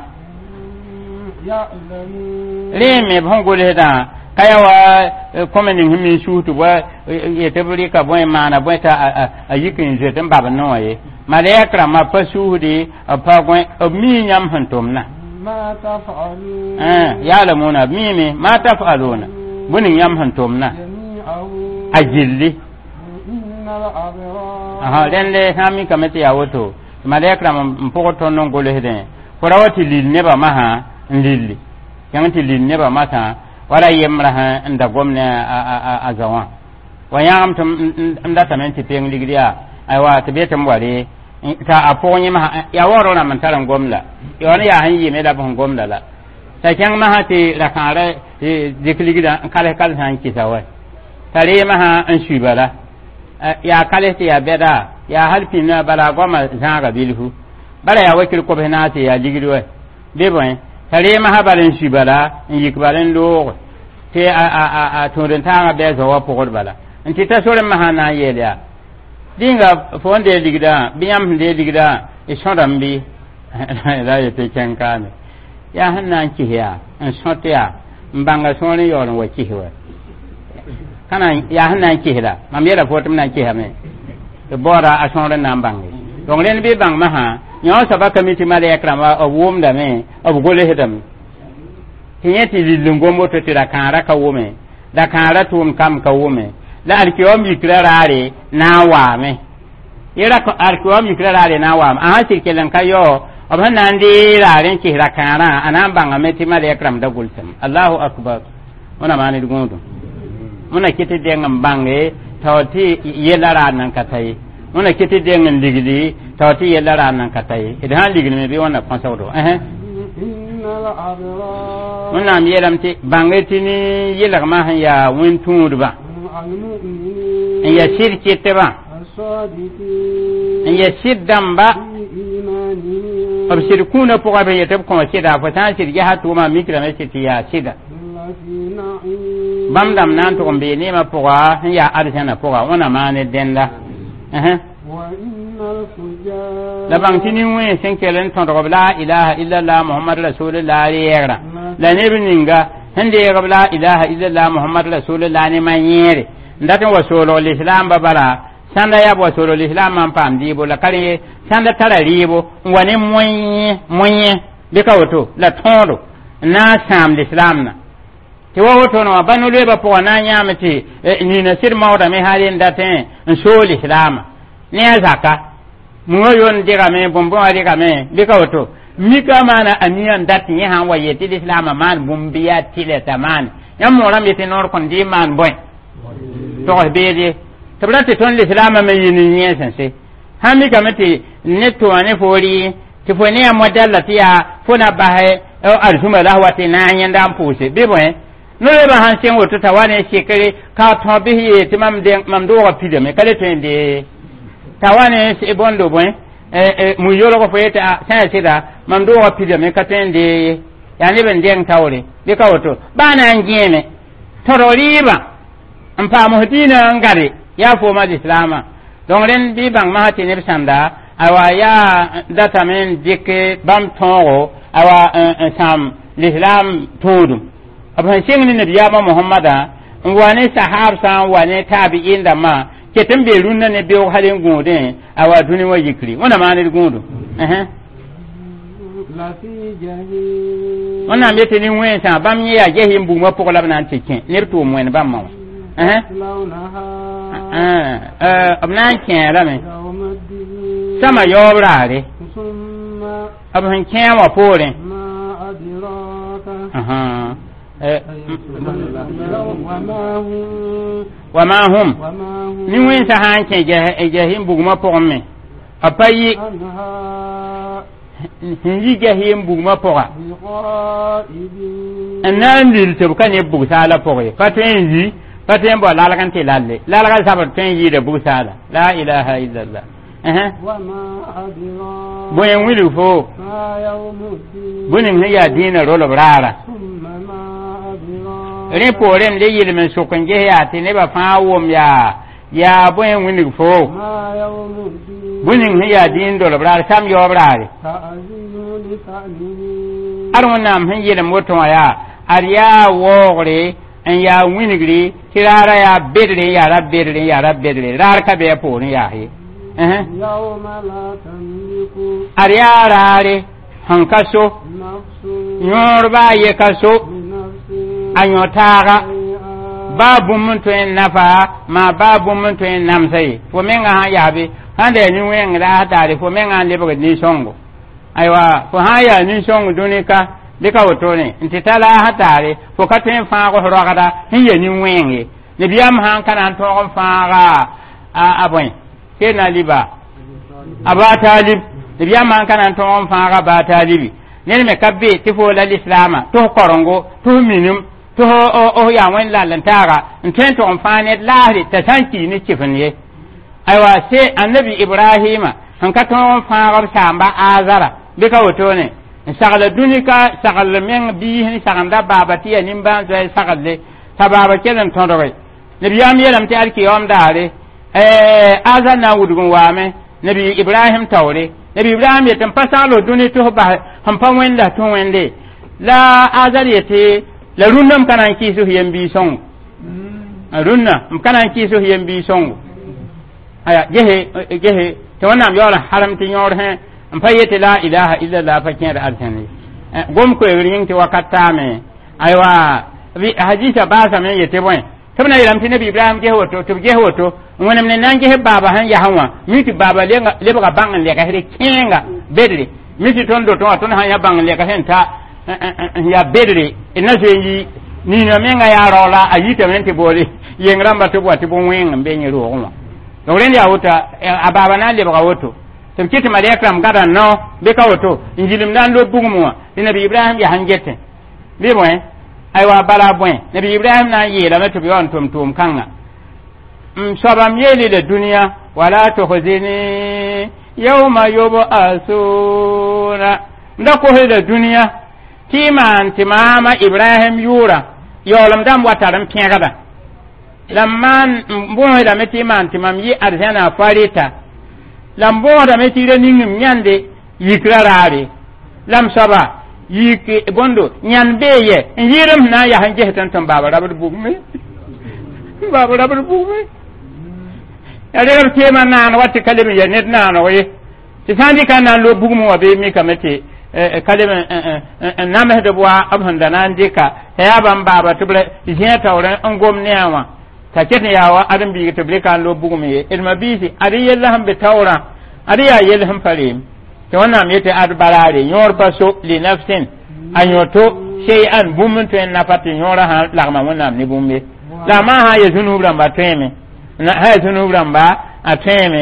leme bon gol heda kayawa komenin himi shutu ba yetebri ka boy mana boy ta ayikin jetem baba noye malekra ma pasuhudi apa boy mi nyam hantomna ma taf'alun ya lamuna mimi ma taf'aluna bunin yam hantomna ajilli innal abrar aha dende hami kamete ya woto malekra ma mpokoto non gole heden korawati lil neba maha lilli yanti lil neba mata wala yemra nda gomne a zawan wa yam tum nda tamenti peng ligriya aywa tabetam wale ta aponyi ma ya woro na mantaran gomla yoni ya hanyi me da bon gomla la ta kyang ma hati rakare dikligida kale kale han kisawa tare ma ha an shubala ya kale ti ya beda ya halpi na bala goma zanga bilhu bala ya wakil ko benati ya ligriwa beboy tare ma ha balen shibala yik balen do te a toren tanga be zo wa pokor bala nti ta sore ma hana yela dinga fonde ligida biyam de ligida e shondambi la yete kenkane ya hanna ki ya en shote ya mbanga sone yoron wa ki hewa kana ya hanna ki hela mam yela fotum na ki hame e bora a shonre na mbangi donc len bi bang ma ha nyo saba kamiti male yakrama o wum da me o gole hedam tiyeti lilungo moto tira kanra ka wume da kanra tum kam ka wume la alkiwam yikrarare na wame yera ko alkiwam yikrarare na wame a sirkelan kayo abana ndi raren ki rakara anan banga meti male yakram da gulsam Allahu akbar muna mani dugondo muna kiti dengam bange tawti yelara nan katai muna kiti dengam digidi tawti yelara nan katai idan ligini me bi wannan konsawdo muna yelam ti bangetini yelama ya wintudba ya shirki teba ya shiddamba abshirkuna poka be yetab ko shida fa tan shirya hatu ma mikra me shitiya shida bamdam nan to be ne ma poka ya arjana poka wana mane denda la bangtini wen sen kelen ton rob la ilaha illallah muhammad rasulullah yera la ne bininga hande rob la ilaha illallah muhammad rasulullah ne manyere ndato wasolo l'islam babala sanda ya wasolo l'islam man pam dibo la kare sanda tara ribo wani moye bika woto la tondo na sam l'islam na ti wa woto no banu leba po na nyamati ni na sir mawda me halin daten so l'islam ne zaka muwa yon diga me bombo diga me bika woto mika mana aniyan datin ya han waye ti islam man bumbiya tile taman yam moram yete nor kon di man boy to beede tabrate ton l'islam me yini nyesen se hami kamati netto ane fori ti fo ne modella tiya fona bahe o arzuma lahwati na nyanda mpuse bebo no le ba han sen woto tawane shekere ka to bihi ti mam do wa pide me kale tende tawane se bondo boy mu yoro ko feta sa sida mam do wa pide me ka tende ya ne ben den tawre be ka woto bana ngeme tororiba ampa muhdina ngare ya fo ma islama donc ren bi bang ma ti ne sanda awa ya data men dike bam tongo awa sam l'islam todum aban shengni nabiyama muhammada wane sahab san wane tabi'in da ma ke tambe runna ne be halin gode awa duni wa yikri wana ma ne gudu la fi jahim wana mete ni wen sa bam ya jahim bu ma pokla nan tikin ne to mo en bam ma abnan ken la me sama yobrare aban ken wa pore وما هم ni wen sa han ke jahim buguma pogme apayi yi jahim buguma poga anan dil te kan ye bugsala poge paten yi paten bo la kan te lalle la kan sabar ten yi de bugsala la ilaha illallah وما أدراك bo en wilu fo ما يوم الدين bonin ya dina rolo brara ثم ما أدراك re porem le yile men sokonje ya te ne ba fa wom ya bo en wilu fo ما يوم الدين bonin ya din do brara sam yo brare تأذين لتأذين arun nam hin yile moto ya ariya wogre en ya winigri tirara ya bedre ya rabbe rar ka be poni ya he يوم لا تملك ariarare hankaso نفس yorba ye kaso بنفس anyotaga شيئا babu mun to en nafa ma babu mun to en namsai fo menga ha yabe hande ni wen ra tare fo menga le bo ni songo aiwa fo ha ya ni songo dunika bika wotone ntitala ha tare fo ka ten fa ko rogada hiye ni wenge ne biyam han kana to ko fa ga aboy kena liba aba talib ne biyam han kana to on fa ga ba talibi ne me kabbe tifo la islama to korongo to minum to o ya wen la lantara ntwen to on fa ne lahri ta tanki ni kifanye aiwa sai annabi ibrahima han ka to on fa ga samba azara bika wotone sagala dunika sagala men bi hin saganda babati ya nimba zai sagalle sababa kelan tondore nabiyam yelam ti alki yom dare azana wudgun wame nabi ibrahim tawre nabi ibrahim ya tan pasalo duni to ba han pa wenda to wende la azar yete la runnam kanan ki su yembi song runna kanan ki su yembi song aya gehe to wannan yora haram tin yor he mpayete la ilaha illa allah fakin da alkani gom ko yin ti wakata me aywa bi hadisa ba sa me yete boy tabna iram ti nabi ibrahim ge hoto to ge hoto wonam ne nan ge baba han ya hanwa miti baba le ba bangan le ka hede kinga bedre miti tondo to han ya bangan le ka henta ya bedre ina yi ni no menga ya rola ayita mente bole yengramba to bwati bon wen mbe nyiru onwa to ren ya wuta ababa na le ba woto tabkiti malekram gada no be ka woto injilim dan lo bugumwa nabi ibrahim ya hangete be boy aywa bala boy nabi ibrahim na yela meto bi on tum kanga sabam yeli de dunya wala tukhzini yawma yub'asuna ndako he dunya timan timama ibrahim yura yolam dam wataram pingada lamman mbo da metiman timam yi arjana farita lambo da metire ningim nyande yikrarare lam saba yiki bondo nyan beye yiram na ya hanje tantan baba rabar bugme ya de tema na watti kalimi ya net na no ye ti sandi kana lo bugmu wa be mi kamete kalimi na me de bwa abhanda nan dika ya ban baba tubre je tawran ngom newa ta kete yawa adam bi tubre kan lo bugmu ye ilma bisi ari yalla hambe tawra ari ya yel ham farim to wannan mete adbarare yor baso li nafsin ayoto shay'an bumun to en napati yora ha lagma wannan ni bumbe la ma ha yazunu bramba teme na ha yazunu bramba ateme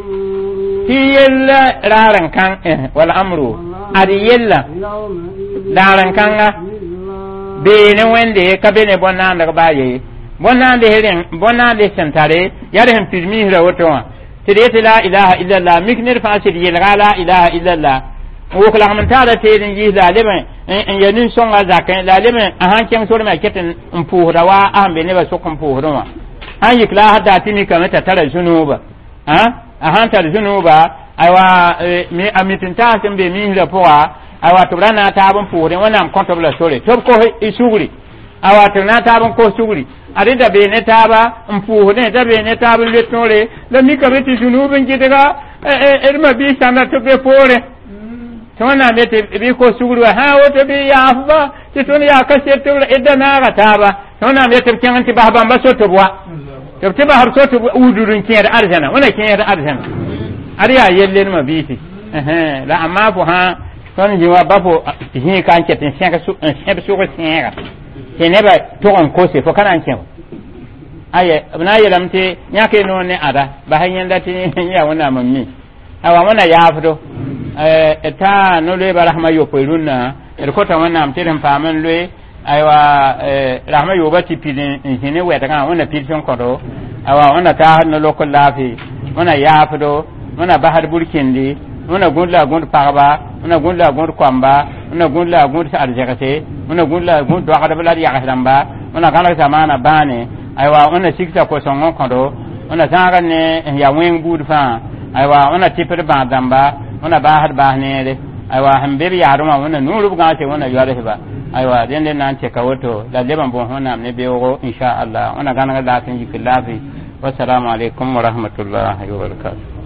hi yella raran kan wal amru ari yella daran kanga be ne wende ka be ne bonna daga baye bonna de heren bonna de sentare yare hem pirmi hira woto tire la ilaha illa allah miknir fasid yelga la ilaha illa allah wo kala man tara te din yi la lebe en yanin songa zakan la lebe a hanken so ma keten mpuhura wa ambe ne ba so kumpuhura wa an yikla hada tini kamata tara zunuba a hantar zunuba aiwa mi amitin ta kan be mi hira poa aiwa to rana ta ban puhura wannan kontobla sore to ko isuguri aiwa to na ta ban ko suguri arida be ne ta ba mpuhura ne ta be ne ta ban letore la mi kabeti zunubin gidaga irma bi sanda to be pore tona mete bi ko suguru ha woto bi ya fa ti tona ya kashe to idan na ga ta ba tona mete kin anti ba ban ba so to bwa to ti ba har so to udurun kin da arjana wana kin da arjana ariya yelle ma bi ti la amma fu ha ton jiwa ba fo hin kan ke tin shenka su ko shenka ke ne ba to on ko se fo kana kin aye na yelamte nyake no ne ada ba hanyen da tin ya wana mammi awa wana ya fdo eta no le rahma yo poiruna ko ta wannan tirin faman le aiwa rahma yo bati pidin hine weta kan wannan pidin ko do awa wannan ta no lokol lafi wannan ya fdo wannan bahar burkindi wannan gunda gund parba wannan gunda gund kwamba wannan gunda gund arjagate wannan gunda gund do kada bala ya kasamba wannan kana zamana bane aiwa wannan sikta ko songo ko do wannan sanga ne ya wen bud fa aiwa wannan tipir ba damba wana bahar bahnere aywa hambir yaruma wana nuru ga ce wana yare ba aywa den nan ce ka wato da leban bon hona ne bewo insha Allah wana gana da tin yi filafi wassalamu alaikum wa rahmatullahi wa barakatuh